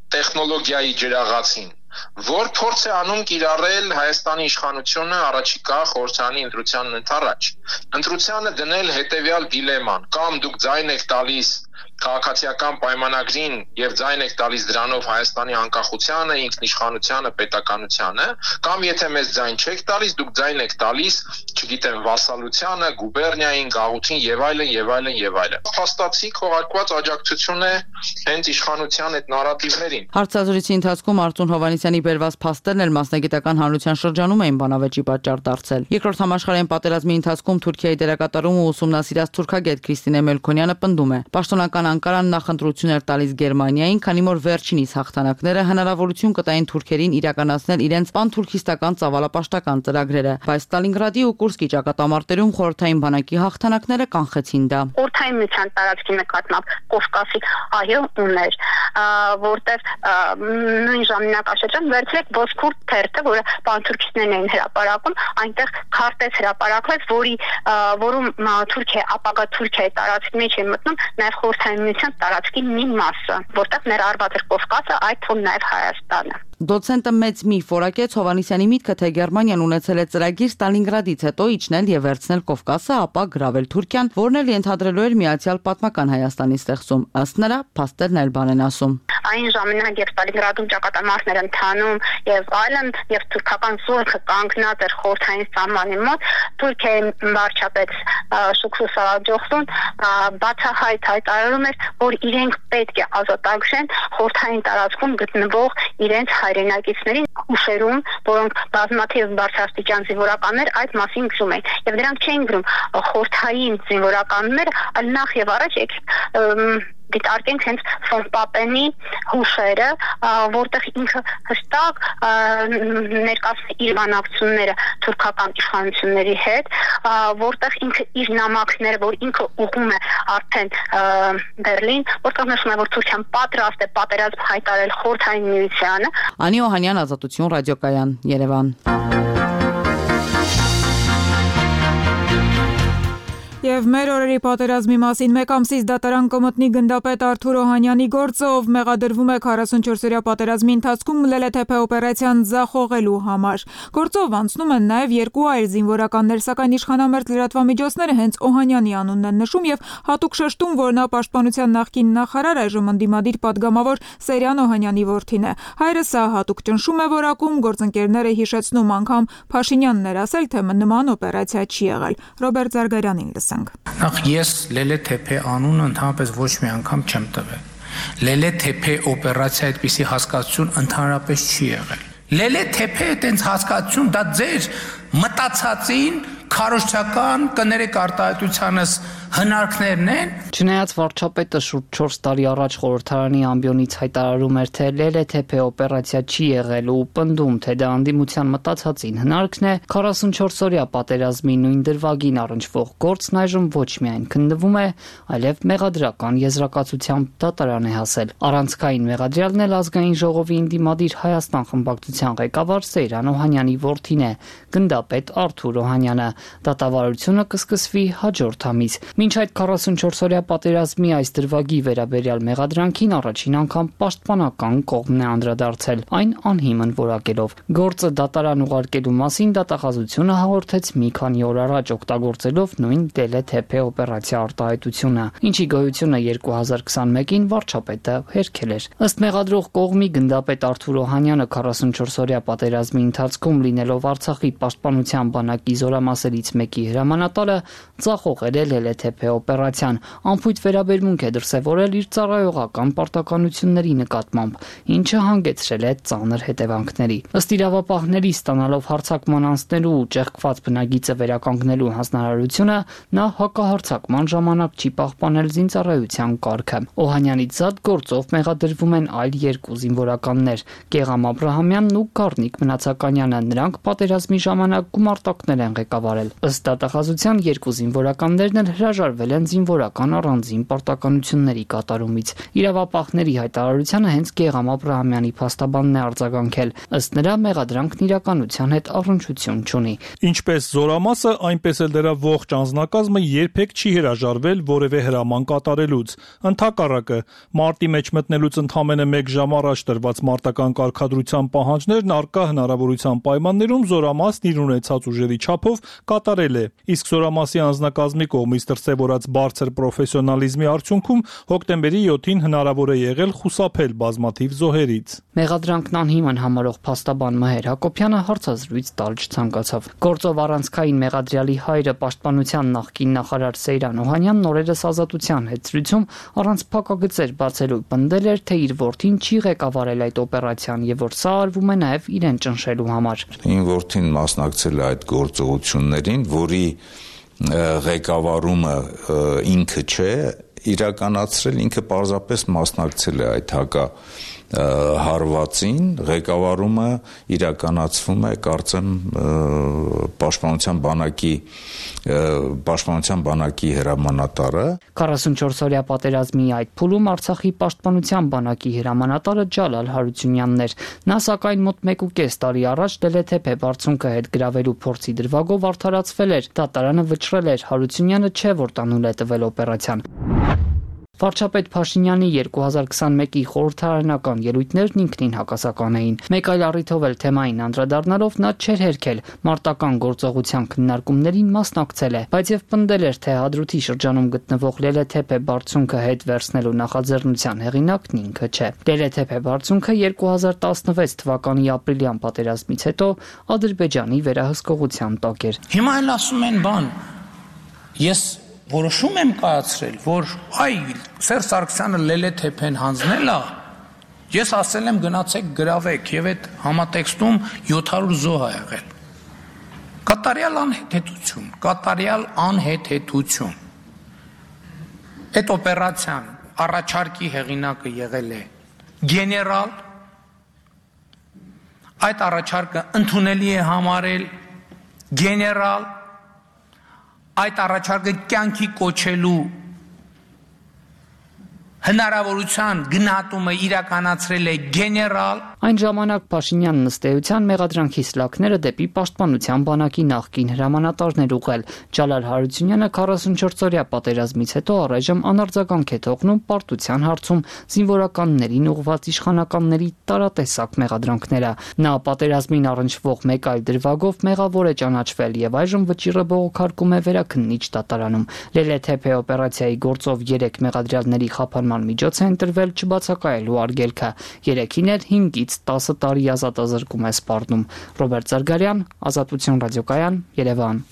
S9: տեխնոլոգիայի ջրաղացին, որ փորձ է անում կիրառել Հայաստանի իշխանությունը առաջիկա խորհրդարանի ընտրությանն ընդառաջ։ Ընտրությանը դնել հետևյալ դիլեման՝ կամ դուք ձայն եք տալիս քաղաքացիական պայմանագրին եւ ձայն եք տալիս դրանով Հայաստանի անկախությանը, ինքնիշխանությանը, պետականությանը, կամ եթե մեզ ձայն չեք տալիս, դուք ձայն եք տալիս, չգիտեմ, վասալությանը, գուբերնիային, գաղութին եւ այլն եւ այլն եւ այլն։ Փաստացի քողարկված աջակցություն է հենց իշխանության այդ նարատիվներին։
S5: Հարցազրույցի ընթացքում Արծուն Հովհաննիսյանի բերված փաստերն էլ մասնագիտական հանրության շրջանում էին բանավեճի պատճառ դարձել։ Երկրորդ համաշխարհային պատերազմի ընթացքում Թուրքիայի դերակատարումը ուսումնասիրած թուրքագետ Քրիստինե Մելքոնյանը պնդում է. Պաշտոնական Անկարան նախընտրություն էր տալիս Գերմանիային, քանի որ վերջինիս հաղթանակները հնարավորություն կտային թուրքերին իրականացնել իրենց պանթուրքիստական ծավալապաշտական ծրագրերը, բայց Ստալինգրադի ու Կուրսկի ճակատամարտերում խորհրդային բանակի հաղթանակները կանխեցին դա։
S2: Խորհրդային միության տարածքի նկատմամբ Կովկասի այո ուներ, որտեղ նույն ժամանակաշրջան վերցրեք Ոսկուր թերթը, որը պանթուրքիստներն էին հրապարակում, այնտեղ քարտեզ հրապարակվեց, որում Թուրքիա, ապագա Թուրքիայի տարածքի մեջ է մտնում նաև խորհրդային միության տարածքի մի մասը, որտեղ ներառված էր Կովկասը, այդ թվում նաև Հայաստանը։
S5: Դոցենտը մեծ միֆ որակեց Հովհաննիսյանի միտքը, թե Գերմանիան ունեցել է ծրագիր Ստալինգրադից հետո իջնել եւ վերցնել Կովկասը, ապա գրավել Թուրքիան, որն էլ ենթադրելու էր միացյալ պատմական Հայաստանի ստեղծում։ Ըստ նրա, փաստերն էլ բան են ասում։
S2: Այն ժամանակ, երբ Ստալինգրադում ճակատամարտներ ընթանում եւ այլն, եւ թուրքական զորքը կանգնած էր խորհրդային սահմանի մոտ, Թուրքիայի վարչապետ Շուքրու Սարաջոխլուն բացահայտ հայտարարում էր, որ իրենք պետք է ազատագրեն խորհրդային տարածքում գտնվող իրենց հայրենակիցներին ուշերում, որոնք բազմաթիվ բարձրաստիճան զինվորականներ այդ մասին գրում են, եւ դրանք չէին գրում խորհրդային զինվորականները, այլ նախ եւ առաջ դիտարկենք հենց ֆոն Պապենի հուշերը, որտեղ ինքը հստակ ներկայացնում է իր բանակցությունները թուրքական իշխանությունների հետ, որտեղ ինքը իր նամակները, որ ինքը ուղղում է արդեն Բերլին, որտեղ նշում է, որ Թուրքիան պատրաստ է պատերազմ հայտարարել խորհրդային միությանը։
S5: Անի Օհանյան, Ազատություն ռադիոկայան, Երևան։
S1: Եվ մեր օրերի պատերազմի մասին մեկ ամսից դատարան կմտնի գնդապետ Արթուր Օհանյանի գործը, ով մեղադրվում է 44-օրյա պատերազմի ընթացքում Լելեթեփե օպերացիան ձախողելու համար։ Գործով անցնում են նաև երկու այլ զինվորականներ, սակայն իշխանամերձ լրատվամիջոցները հենց Օհանյանի անունն են նշում եւ հատուկ շեշտում, որ նա պաշտպանության նախկին նախարար, այժմ ընդդիմադիր պատգամավոր Սերյան Օհանյանի որդին է։ Հայրը սա հատուկ ճնշում է որակում, գործընկերները հիշեցնում, անգամ Փաշինյանն էր ասել, թե նման օպերացիա չի եղել։ Ռոբերտ Զարգարյանին
S10: Նախ ես Լելեթեփե անունը ընդհանրապես ոչ մի անգամ չեմ տվել։ Լելեթեփե օպերացիա այդպիսի հասկացություն ընդհանրապես չի եղել։ Լելեթեփե այդպես հասկացություն դա ձեր մտածածին քարոզչական կներեք արտահայտությանս հնարքներն են։
S11: Չնայած վարչապետը շուրջ 4 տարի առաջ խորհրդարանի ամբիոնից հայտարարում էր, թե Լելեթեփե օպերացիա չի եղել ու պնդում, թե դա անդիմության մտածածին հնարքն է, 44-օրյա պատերազմի նույն դրվագին առնչվող գործն այժմ ոչ միայն քննվում է, այլև մեղադրական եզրակացությամբ դատարան է հասել։ Առանցքային մեղադրյալն էլ ազգային ժողովի ընդդիմադիր Հայաստան խմբակցության ղեկավար Սեյրան Օհանյանի որդին է, գնդապետ Արթուր Օհանյանը։ Դատավարությունը կսկսվի հաջորդ ամիս։ Մինչ այդ 44-օրյա պատերազմի այս դրվագի վերաբերյալ մեղադրանքին առաջին անգամ պաշտպանական կողմն է անդրադարձել, այն անհիմն որակելով։ Գործը դատարան ուղարկելու մասին դատախազությունը հաղորդեց մի քանի օր առաջ, օգտագործելով նույն Լելեթեփե օպերացիա արտահայտությունը, ինչի գոյությունը 2021-ին վարչապետը հերքել էր։ Ըստ մեղադրող կողմի գնդապետ Արթուր Օհանյանը 44-օրյա պատերազմի ընթացքում լինելով Արցախի պաշտպանության բանակի զորամասերից մեկի հրամանատարը ձախողել է Լելեթեփե օպերացիան, անփույթ վերաբերմունք է դրսևորել իր ծառայողական պարտականությունների նկատմամբ, ինչը հանգեցրել է ծանր հետևանքների։ Ըստ իրավապահների, ստանալով հարձակման անցնելու ու ճեղքված բնագիծը վերականգնելու հանձնարարությունը, նա հակահարձակման ժամանակ չի պահպանել զինծառայության կարգը։ Օհանյանից զատ գործով մեղադրվում են այլ երկու զինվորականներ՝ Գեղամ Աբրահամյանն ու Գառնիկ Մնացականյանը։ Նրանք պատերազմի ժամանակ գումարտակներ են ղեկավարել։ Ըստ դատախազության երկու զինվորականներն էլ հրաժարվել են զինվորական առանձին պարտականությունների կատարումից։ Իրավապահների հայտարարությանը հենց Գեգամ Աբրահամյանի փաստաբանն է արձագանքել։ Ըստ նրա մեղադրանքն իրականության հետ առնչություն չունի։
S8: Ինչպես զորամասը, այնպես էլ դրա ողջ անձնակազմը երբեք չի հրաժարվել որևէ հրաման կատարելուց։ Ընդհակառակը, մարտի մեջ մտնելուց ընդամենը 1 ժամ առաջ տրված մարտական կարգադրության պահանջներն առկա հնարավորության պայմաններում զորամասն իր ունեցած ուժերի չափով կատարել է։ Իսկ զորամասի անձնակազմի կողմից դրսևորած բարձր պրոֆեսիոնալիզմի արդյունքում հոկտեմբերի 7-ին հնարավոր է եղել խուսափել բազմաթիվ զոհերից։
S11: Մեղադրանքն անհիմն համարող փաստաբան Մհեր Հակոբյանը հարցազրույց տալ չցանկացավ։ Գործով առանցքային մեղադրյալի հայրը պաշտպանության նախկին նախարար Սեյրան Օհանյանն օրերս ազատության հետ զրույցում առանց փակագծեր բացելու պնդել էր, թե իր որդին չի ղեկավարել այդ օպերացիան եւ որ սա արվում է նաեւ իրեն ճնշելու համար։
S12: Իմ որդին մասնակցել է այդ գործողություններին, որի ղեկավարումը ինքը չէ իրականացրել, ինքը պարզապես մասնակցել է այդ հարվածին, ղեկավարումը իրականացվում է, կարծեմ, պաշտպանության բանակի հրամանատարը։
S11: 44-օրյա պատերազմի այդ փուլում Արցախի պաշտպանության բանակի հրամանատարը Ջալալ Հարությունյանն էր։ Նա սակայն մոտ 1.5 տարի առաջ Դելեթեփե բարձունքը հետ գրավելու փորձի դրվագով արդարացվել էր, դատարանը վճռել էր, Հարությունյանը չէ, որ տանուլ է տվել օպերացիան։ Վարչապետ Փաշինյանի 2021-ի խորհրդարանական ելույթներն ինքնին հակասական էին։ Մեկ այլ առիթով էլ թեմային անդրադառնալով նա չէր հերքել մարտական գործողության քննարկումներին մասնակցել է, բայց եւ պնդել էր, թե Հադրութի շրջանում գտնվող Լելեթեփե բարձունքը հետ վերցնելու նախաձեռնության հեղինակն ինքը չէ։ Լելեթեփե բարձունքը 2016 թվականի ապրիլյան պատերազմից հետո Ադրբեջանի վերահսկողության տակ էր։
S10: Հիմա էլ ասում են բան։ Ես որոշում եմ կայացրել, որ Սերժ Սարգսյանը Լելեթեփեն հանձնել է, ես ասել եմ գնացեք գրավեք եւ այդ համատեքստում 700 զոհ ա եղել։ Կատարյալ անհեթեթություն։ Այդ օպերացիան առաջարկի հեղինակը եղել է գեներալ, այդ առաջարկը ընդունելի է համարել գեներալ, այդ առաջարկը կյանքի կոչելու հնարավորության գնահատումը իրականացրել է գեներալ։
S11: Այն ժամանակ Փաշինյանն ըստ էության մեղադրանքի սլաքները դեպի պաշտպանության բանակի նախկին հրամանատարներ ուղղել։ Ջալալ Հարությունյանը 44-օրյա պատերազմից հետո առայժմ անարձագանք է թողնում պարտության հարցում զինվորականներին ուղղված իշխանականների տարատեսակ մեղադրանքները։ Նա պատերազմին առնչվող մեկ այլ դրվագով մեղավոր է ճանաչվել եւ այժմ վճիռը բողոքարկում է վերաքննիչ դատարանում։ Լելեթեփե օպերացիայի գործով 3 մեղադրյալների խափանման միջոց է ընտրվել չբացակայելու արգելքը։ 3-ին էլ 5-ից 10 տարի ազատազրկում է սպառնում։ Ռոբերտ Զարգարյան, Ազատություն ռադիոկայան, Երևան։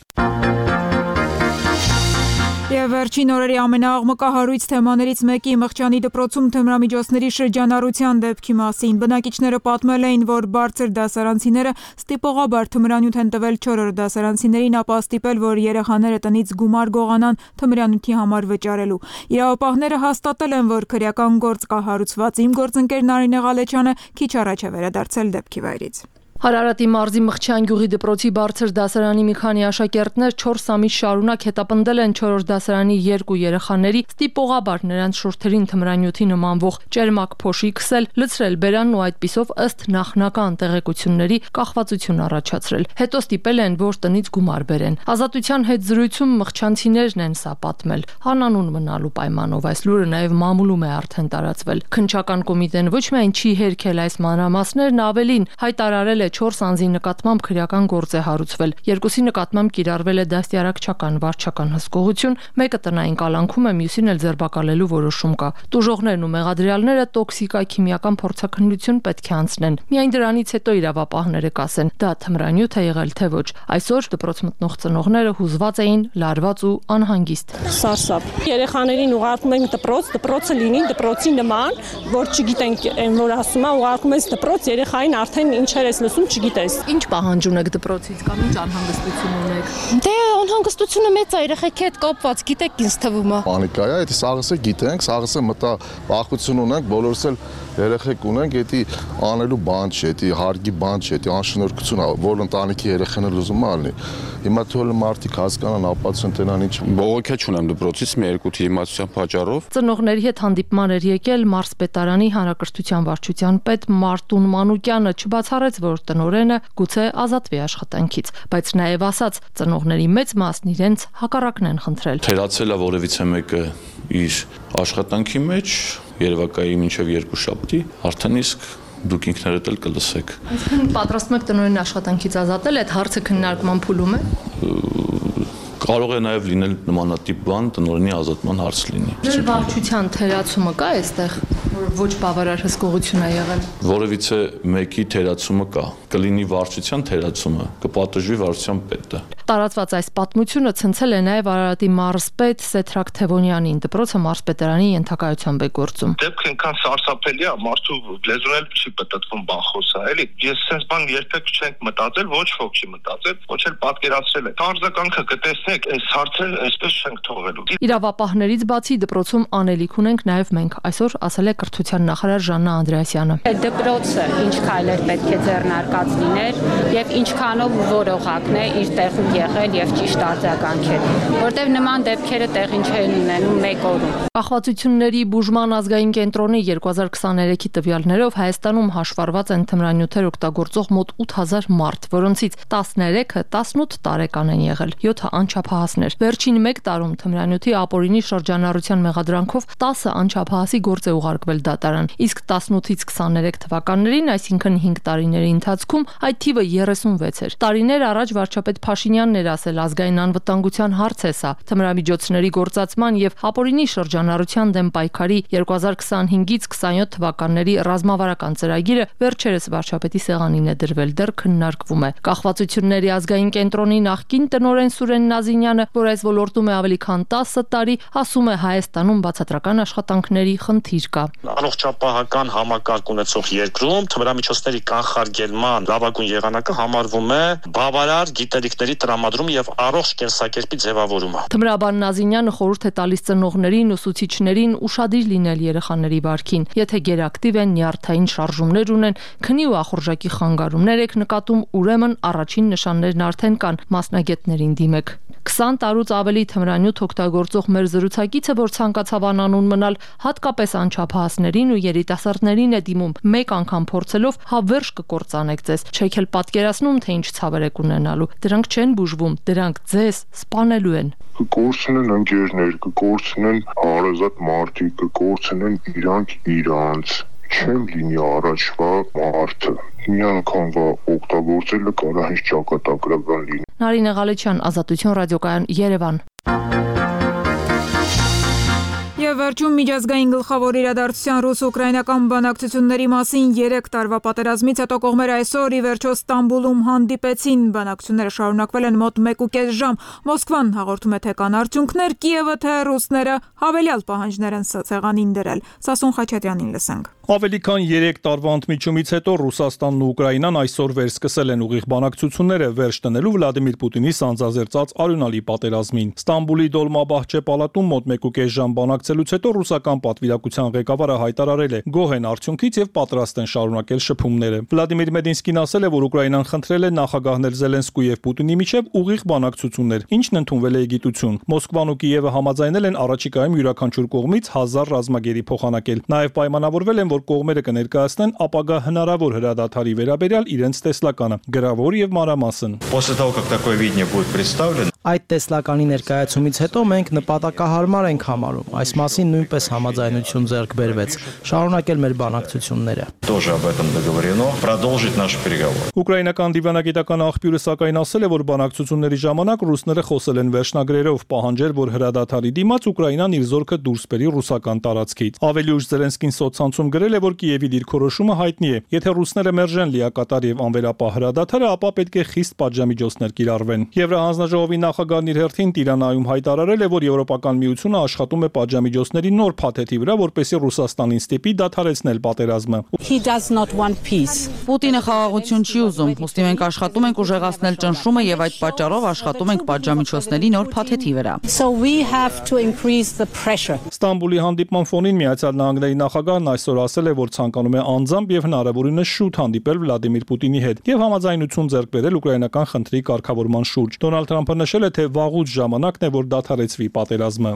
S1: Եվ վերջին օրերի ամենաաղմկահարույց թեմաներից մեկի Մղճանի դպրոցում թմրամիջոցների շրջանառության դեպքի մասին բնակիչները պատմել էին, որ բարձր դասարանցիները ստիպողաբար թմրանյութ են տվել 4-րդ դասարանցիներին, ապա ստիպել, որ երեխաները տնից գումար գողանան թմրանյութի համար վճարելու։ Իրավապահները հաստատել են, որ քրեական գործ կա հարուցված։ Իմ գործընկեր Նարինե Ղալեչյանը քիչ առաջ է վերադարձել դեպքի վայրից։
S13: Հարարատի մարզի Մղճան գյուղի դպրոցի բարձր դասարանի մի քանի աշակերտներ 4 ամիս շարունակ հետապնդել են 4-րդ դասարանի 2 երեխաների, ստիպողաբար նրանց շուրթերին թմրանյութի նմանվող ճերմակ փոշի քսել, լցրել բերանն ու այդպիսով ըստ նախնական տեղեկությունների կախվածություն առաջացրել։ Հետո ստիպել են, որ տնից գումար բերեն։ Ազատության հետ զրույցում մղճանցիներն են սա պատմել։ Հանանուն մնալու պայմանով այս լուրը նաև մամուլում է արդեն տարածվել։ Քննչական կոմիտեն ոչ միայն չի հերքել այս մանրամասներն, ավելին հայտարարել 4 անձի նկատմամբ քրեական գործ է հարուցվել։ Երկուսի նկատմամբ կիրառվել է դաստիարակչական վարչական հսկողություն, մեկը տնային կալանքում է, մյուսին էլ ձերբակալելու որոշում կա։ Տուժողներն ու մեղադրյալները տոքսիկա-քիմիական փորձաքննություն պետք է անցնեն։ Միայն դրանից հետո իրավապահները կասեն՝ դա թմրանյութ է եղել թե ոչ։ Այսօր դպրոց մտնող ծնողները հուզված էին, լարված ու անհանգիստ։
S21: Սարսափ։ Երեխաներին ուղարկում ենք դպրոց, դպրոցը լինի դպրոցի նման, որ չգիտենք, որ ասում է ուղարկում ես դպրոց, երեխային արդեն ինչեր ես լսում չգիտես։
S13: Ինչ պահանջ ունեք դպրոցից կամ ինչ անհանգստություն ունեք։
S21: Դե անհանգստությունը մեծ է, երեխեքի հետ կապված, գիտեք, ինձ թվում է։
S14: Պանիկա է, այդ սաղսը գիտենք, սաղսը մտա վախություն ունենք, բոլորս էլ
S3: Երեխեք ունենք, դա անելու բան չէ, դա հարգի բան չէ, դա անշնորհքություն է, որ ընտանիքի երեխան էլ ուզում ալնի։ Հիմա թող մարդիկ հասկանան, ապացուցեն տնան ինչ։
S6: Բողոքե չունեմ դպրոցից մի երկու թիմացության պատճառով։
S13: Ծնողների հետ հանդիպման էր եկել Մարզպետարանի հանրակրթության վարչության պետ Մարտուն Մանուկյանը, չբացառեց, որ տնօրենը գուցե ազատվի աշխատանքից, բայց նաև ասաց, ծնողների մեծ մասն իրենց հակառակն են խնդրել։
S6: Թերացել է որևիցե մեկը իր աշխատանքի մեջ, երևակայի մինչև 2 շաբթի, արդեն իսկ դուք ինքներդ էլ կլսեք։
S13: Այսինքն պատրաստում եք տնօրենի աշխատանքից ազատել, այդ հարցը քննարկման փուլում է։
S6: Կարող է նաև լինել նմանատիպ բան, տնօրենի ազատման հարց լինի։
S13: Վարչության թերացումը կա այստեղ, որ ոչ բավարար հսկողություն է եղել։
S6: Որևիցե մեկի թերացումը կա։ Կլինի վարչության թերացումը, կպատժվի վարչության պետը։
S13: Տարածված այս պատմությունը ցնցել է նաև Արարատի մարզպետ Սեթրակ Թևոնյանին, դպրոցը մարզպետարանի ենթակայությամբ է գործում։
S14: Դեպքը այնքան սարսափելի է, մարդու լեզուն էլ չի պատտվում բան խոսա, էլի։ Ես sense բան երբեք չենք մտածել, ոչ ոք չի մտածել, ոչ էլ պատկերացրել է։ Արձագանքը կտեսնեք, այս հարցը այսպես չենք թողելու։
S13: Իրավապահներից բացի դպրոցում անելիք ունենք նաև մենք, այսօր ասել է կրթության նախարար Ժաննա Անդրեասյանը։
S15: Դպրոցը ինչ քայլեր պետք է ձեռնարկած լիներ եւ ինչքանով որ օղակն է իր տեղում եղել եւ ճիշտ արձագանքել, որտեւ նման դեպքերը տեղին չեն ունենում մեկ օրում։
S13: Կախվածությունների բուժման ազգային կենտրոնի 2023-ի տվյալներով Հայաստանում հաշվառված են թմրանյութեր օգտագործող մոտ 8000 մարդ, որոնցից 13-ը 18 տարեկան են եղել, 7-ը անչափահասներ։ Վերջին 1 տարում թմրանյութի ապօրինի շրջանառության մեղադրանքով 10 անչափահասի գործ է ուղարկվել դատարան, իսկ 18-ից 23 թվականներին, այսինքն 5 տարիների ընթացքում այդ թիվը 36 էր։ Տարիներ առաջ վարչապետ Փաշինյանն էր ասել, ազգային անվտանգության հարց է սա։ Թմրամիջոցների գործածման եւ ապօրինի շրջանառության դեմ պայքարի 2025-ից 27 թվականների ռազմավարական ծրագիրը վերջերս վարչապետի սեղանին է դրվել, դեռ քննարկվում է։ Կախվածությունների ազգային կենտրոնի նախկին տնօրեն Սուրեն Նազինյանը, որ այս ոլորտում է ավելի քան 10 տարի, ասում է Հայաստանում բացատրական աշխատանքների խնդիր կա։
S14: Առողջապահական համակարգ ունեցող երկրում թմրամիջոցների կանխարգելման լավագույն եղանակը համարվում է բավարար գիտելիքների տրամադրում եւ առողջ կենսակերպի ձևավորումը։
S13: Թմրաբան Նազինյանը խորհուրդ է տալիս ծնողներին, ուսուցիչներին ուշադիր լինել երեխաների բարքին։ Եթե գերակտիվ են, նյարդային շարժումներ ունեն, քնի ու ախորժակի խանգարումներ եք նկատում, ուրեմն առաջին նշաններն արդեն կան, մասնագետներին դիմեք։ 20 տարուց ավելի թմրանյութ օգտագործող մեր զրուցակիցը, որ ցանկացավ անանուն մնալ, հատկապես անչափահասներին ու երիտասարդներին է դիմում, մեկ անգամ փորձելով հավերժ կկործանեք ձեզ, չեք էլ պատկերացնում, թե ինչ ցավեր եք ունենալու։ Դրանք չեն բուժվում, դրանք ձեզ սպանելու են։
S23: Կկորցնեն ընկերներ, կկորցնեն հարազատ մարդիկ, կկորցնեն իրանց չեմ լինի առաջվա մարդը։ Մի անգամվա օգտագործելը կարա հենց ճակատագրական լինի։
S13: Նարինե Ղալեչյան, Ազատություն ռադիոկայան, Երևան։
S1: Եվ վերջում միջազգային գլխավոր իրադարձության ռուս-ուկրաինական բանակցությունների մասին 3 տարվա պատերազմից հետո կողմերը այսօր ի վերջո Ստամբուլում հանդիպեցին։ Բանակցությունները շարունակվել են մոտ 1.5 ժամ։ Մոսկվան հաղորդում է, թե կան արդյունքներ, Կիևը թե ռուսները հավելյալ պահանջներ են սեղանին դրել։ Սասուն Խաչատրյանին լսենք։
S8: Ավելի քան 3 տարվա ընդմիջումից հետո Ռուսաստանն ու Ուկրաինան այսօր վերսկսել են ուղիղ բանակցությունները վերջ տնելու Վլադիմիր Պուտինի սանձազերծած արյունալի պատերազմին։ Ստամբուլի Դոլմաբահչե պալատում մոտ 1.5 ժամ բանակցելուց հետո ռուսական պատվիրակության ղեկավարը հայտարարել է՝ գոհ են արդյունքից եւ պատրաստ են շարունակել շփումները։ Վլադիմիր Մեդինսկին ասել է, որ Ուկրաինան խնդրել է նախագահներ Զելենսկու եւ Պուտինի միջև ուղիղ բանակցություններ, ինչն ընդունվել է գիտություն։ Մոսկվան ու Կիևը համաձայնել են առաջիկայում յուրաքանչյուր կողմից 1000 ռազմագերի փոխանակել։ Նաեւ պայմանավորվել են, որ կողմերը կներկայացնեն ապագա հնարավոր հրադադարի վերաբերյալ իրենց տեսլականը, գրավոր եւ մանրամասն։
S7: Այդ տեսլականի ներկայացումից հետո մենք նպատակահարմար ենք համարում։ Այս մասին նույնպես համաձայնություն ձեռք բերվեց։ Շարունակել մեր բանակցությունները։
S8: Ուկրաինական դիվանագիտական աղբյուրը սակայն ասել է, որ բանակցությունների ժամանակ ռուսները խոսել են վերջնագրերով, պահանջել, որ հրադադարի դիմաց Ուկրաինան իր զորքը դուրս բերի ռուսական տարածքից։ Ավելի ուշ Զելենսկին սոցցանցում գրել է, որ Կիևի դիրքորոշումը հայտնի է։ Եթե ռուսները մերժեն լիակատար եւ անվերապահ հրադադարը, ապա պետք է խիստ պատժամիջոցներ կիրառվեն։ Եվրահանձնաժողովի նախագահն իր հերթին Տիրանայում հայտարարել է, որ Եվրոպական միությունը աշխատում է պատժամիջոցների նոր փաթեթի վրա, որպեսզի Ռուսաստանին ստիպի դադարեցնել պատերազմը։
S5: Պուտինը խաղաղություն չի ուզում, ուստի մենք աշխատում ենք ուժեղացնել ճնշումը եւ այդ պատճառով աշխատում ենք պատժամիջոցների նոր փաթեթի վրա։
S8: Ստամբուլի հանդիպման ֆոնին Միացյալ Նահանգների նախագահն այսօր ասել ասել է, որ ցանկանում է անձամբ եւ հնարավորինս շուտ հանդիպել Վլադիմիր Պուտինի հետ եւ համաձայնություն ձեռք բերել ուկրաինական խնդրի կարգավորման շուրջ։ Դոնալդ Թրամփը նշել է, թե վաղուց ժամանակն է, որ դադարեցվի պատերազմը։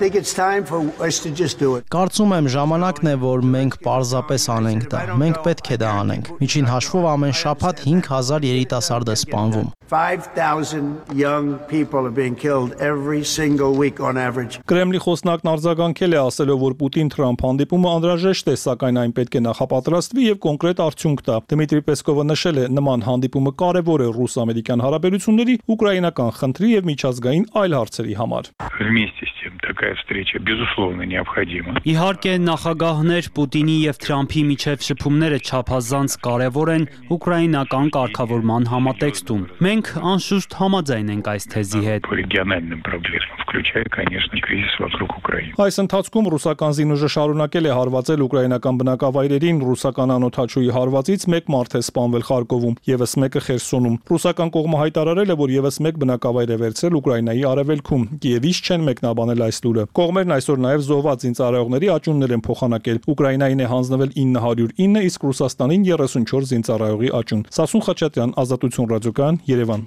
S7: Կարծում եմ ժամանակն է, որ մենք պարզապես անենք դա։ Մենք պետք է դա անենք։ Միջին հաշվով ամեն շաբաթ 5000 երիտասարդ է սպանվում։
S16: 5,000 young people are being killed every single week on average.
S8: Կրեմլի խոսնակն արձագանքել է, ասելով, որ Պուտին-Թրամփ հանդիպումը անհրաժեշտ է, սակայն այն պետք է նախապատրաստվի եւ կոնկրետ արդյունք տա։ Դմիտրի Պեսկովը նշել է, նման հանդիպումը կարեւոր է ռուս-ամերիկյան հարաբերությունների, ուկրաինական խնդրի եւ միջազգային այլ հարցերի համար։
S17: Вместе с тем такая встреча безусловно необходима.
S18: Իհարկե նախագահներ Պուտինի եւ Թրամփի միջև շփումները չափազանց կարեւոր են ուկրաինական կարգավորման համատեքստում։ Մենք անշուշտ համաձայն ենք այս թեզի հետ։
S17: По региональным проблемам, включая, конечно, кризис вокруг Украины.
S8: Այս ընթացքում ռուսական զինուժը շարունակել է հարվածել ուկրաինական բնակավայրերին, ռուսական անօթաչուի հարվածից 1 մարդ է սպանվել Խարկովում, եւս մեկը Խերսոնում։ Ռուսական կողմը հայտարարել է, որ եւս 1 բնակավայր է վերցրել Ուկրաինայի արևելքում։ Կիևից չեն մեկնաբանել այս լուրը։ Կողմերն այսօր նաեւ զոհված զինծառայողների աճուններ են փոխանակել։ Ուկրաինային է հանձնվել 909, իսկ Ռուսաստանին 34 զինծառայողի աճուն։ Սասուն Խաչատրյան, Ազատություն ռադիոկայան, Երևան։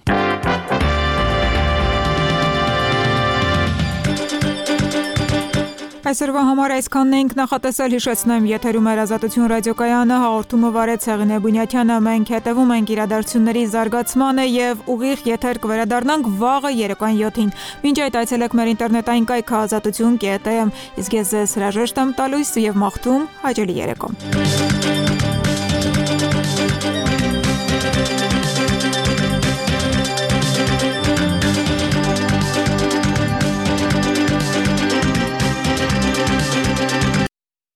S1: Այսօրվա համար այսքանն էինք նախատեսել, հիշեցնեմ, եթերում էր Ազատություն ռադիոկայանը, հաղորդումը վարեց Հեղինե Բունյաթյանը, մենք հետևում ենք իրադարձությունների զարգացմանը եւ ուղիղ եթեր կվերադառնանք վաղը երեկոյան 7-ին։ Մինչ այդ այցելեք մեր ինտերնետային կայքը azatutun.am, իսկ ես ձեզ հրաժեշտ եմ տալիս եւ մաղթում հաճելի երեկո։